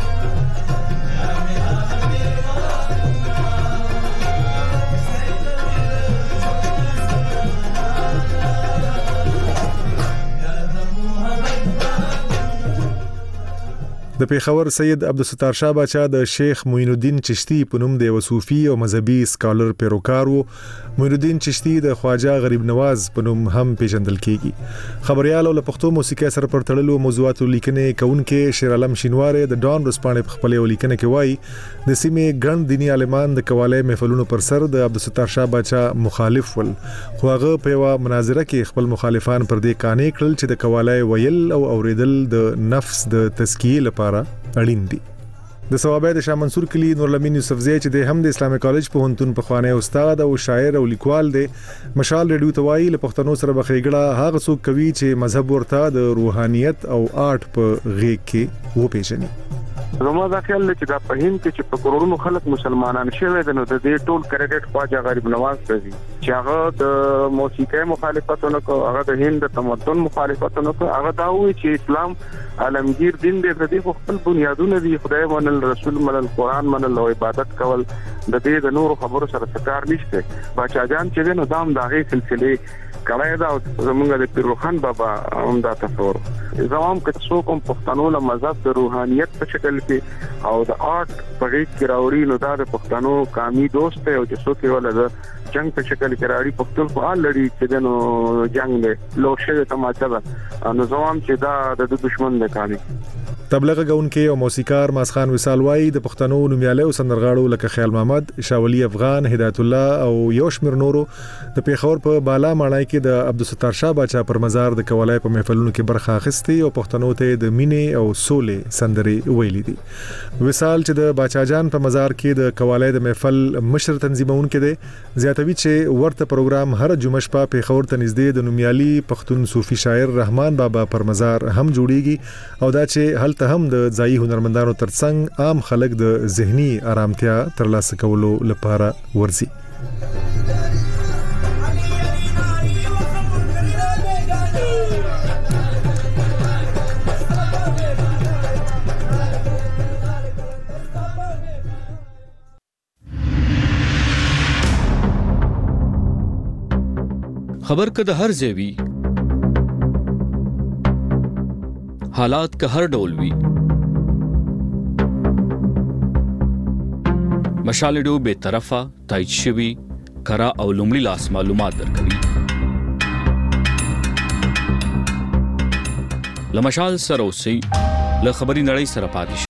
O: د پیښور سید عبدالستار شاه باچا د شیخ معین الدین چشتی په نوم د وصوفي او مذهبي سکالر پیروکار وو. معین الدین چشتی د خواجه غریب نواز په نوم هم پیژندل کیږي. خبريال او له پښتو موسیقي سره پر تړلو موضوعاتو لیکنې کوونکې شیر عالم شینواره د ډان رسپانې په خپل لیکنه کې وایي د سیمې ګڼ دینی عالمان د قواله محفلونو پر سر د عبدالستار شاه باچا مخالف ول خو هغه په یو مناظره کې خپل مخالفان پر دې قانې کړل چې د قواله ویل او اوریدل د نفس د تزکیه لپاره اړین دي. د ثوابه د شاه منصور کلی نورالامین یوسفزی چې د هم د اسلامي کالج په هنتون په خوانه استاد او شاعر او لیکوال دی مشال ریډیو توای له پښتنو سره بخېګړه هغه څوک کوي چې مذهب ورته د روحانيت او آرټ په غیږ کې و پیژني.
U: زما دا خیال دی چې دا په هند کې چې په کروڑونو خلک مسلمانان شوي دي نو د دې ټول کریډټ خواجه غریب نواز ته دي چې هغه د موسیقي مخالفتونه کو هغه د هند د تمدن مخالفتونه کو هغه دا وایي چې اسلام عالمگیر دین دی د دې خپل بنیادونه دي خدای منل رسول منل قران منل او عبادت کول د دې د نور خبرو سره څه نشته. باچا جان چې نو دام داغه سلسله کړای دا زمونږ د پیروخان بابا هم دا تصور زمام کې څو کوم پښتنو له مذهب د روحانيت په شکل کې او د آرټ په غیږ کې راوړي نو دا د پښتنو قامي دوست دی او چې څوک یې ولګ جنگ په شکل کې راړي پښتون په حال لري چې نو جنگ دی لوشه تماچا ده نو زمام چې دا د دشمن دی کاري.
O: تبلیغ غونکې او موسیقار ماسخان وصال وای د پښتنو نومیاله او سندرغاړو لکه خیال محمد، شاولی افغان، هدایت الله او یوشمیر نورو د پیښور په بالا ماڼۍ کې د عبدالستار شاه باچا پر مزار د کولای په محفلونو کې برخه اخیستي او پښتنو ته د مینې او سولې سندرې ویلي دي. وصال چې د باچا جان په مزار کې د کولای د محفل مشر تنظیمون کې دي زیاتوي چې ورته پروګرام هر جمعه شپه پیښور ته نږدې د نومیالي پښتون صوفي شاعر رحمان بابا پر مزار هم جوړیږي او دا چې هل ته هم د ځایي هنرمندانو ترڅنګ عام خلک د ذهني آرامتیا ترلاسه کولو لپاره ورځي.
E: خبر که د هر ځای وي حالات که هر ډول وي مشال ریډیو به طرفه تایید شوی کرا او لومړي لاس معلومات درکوي لمشال سره اوسئ له خبري نړۍ سره پاتې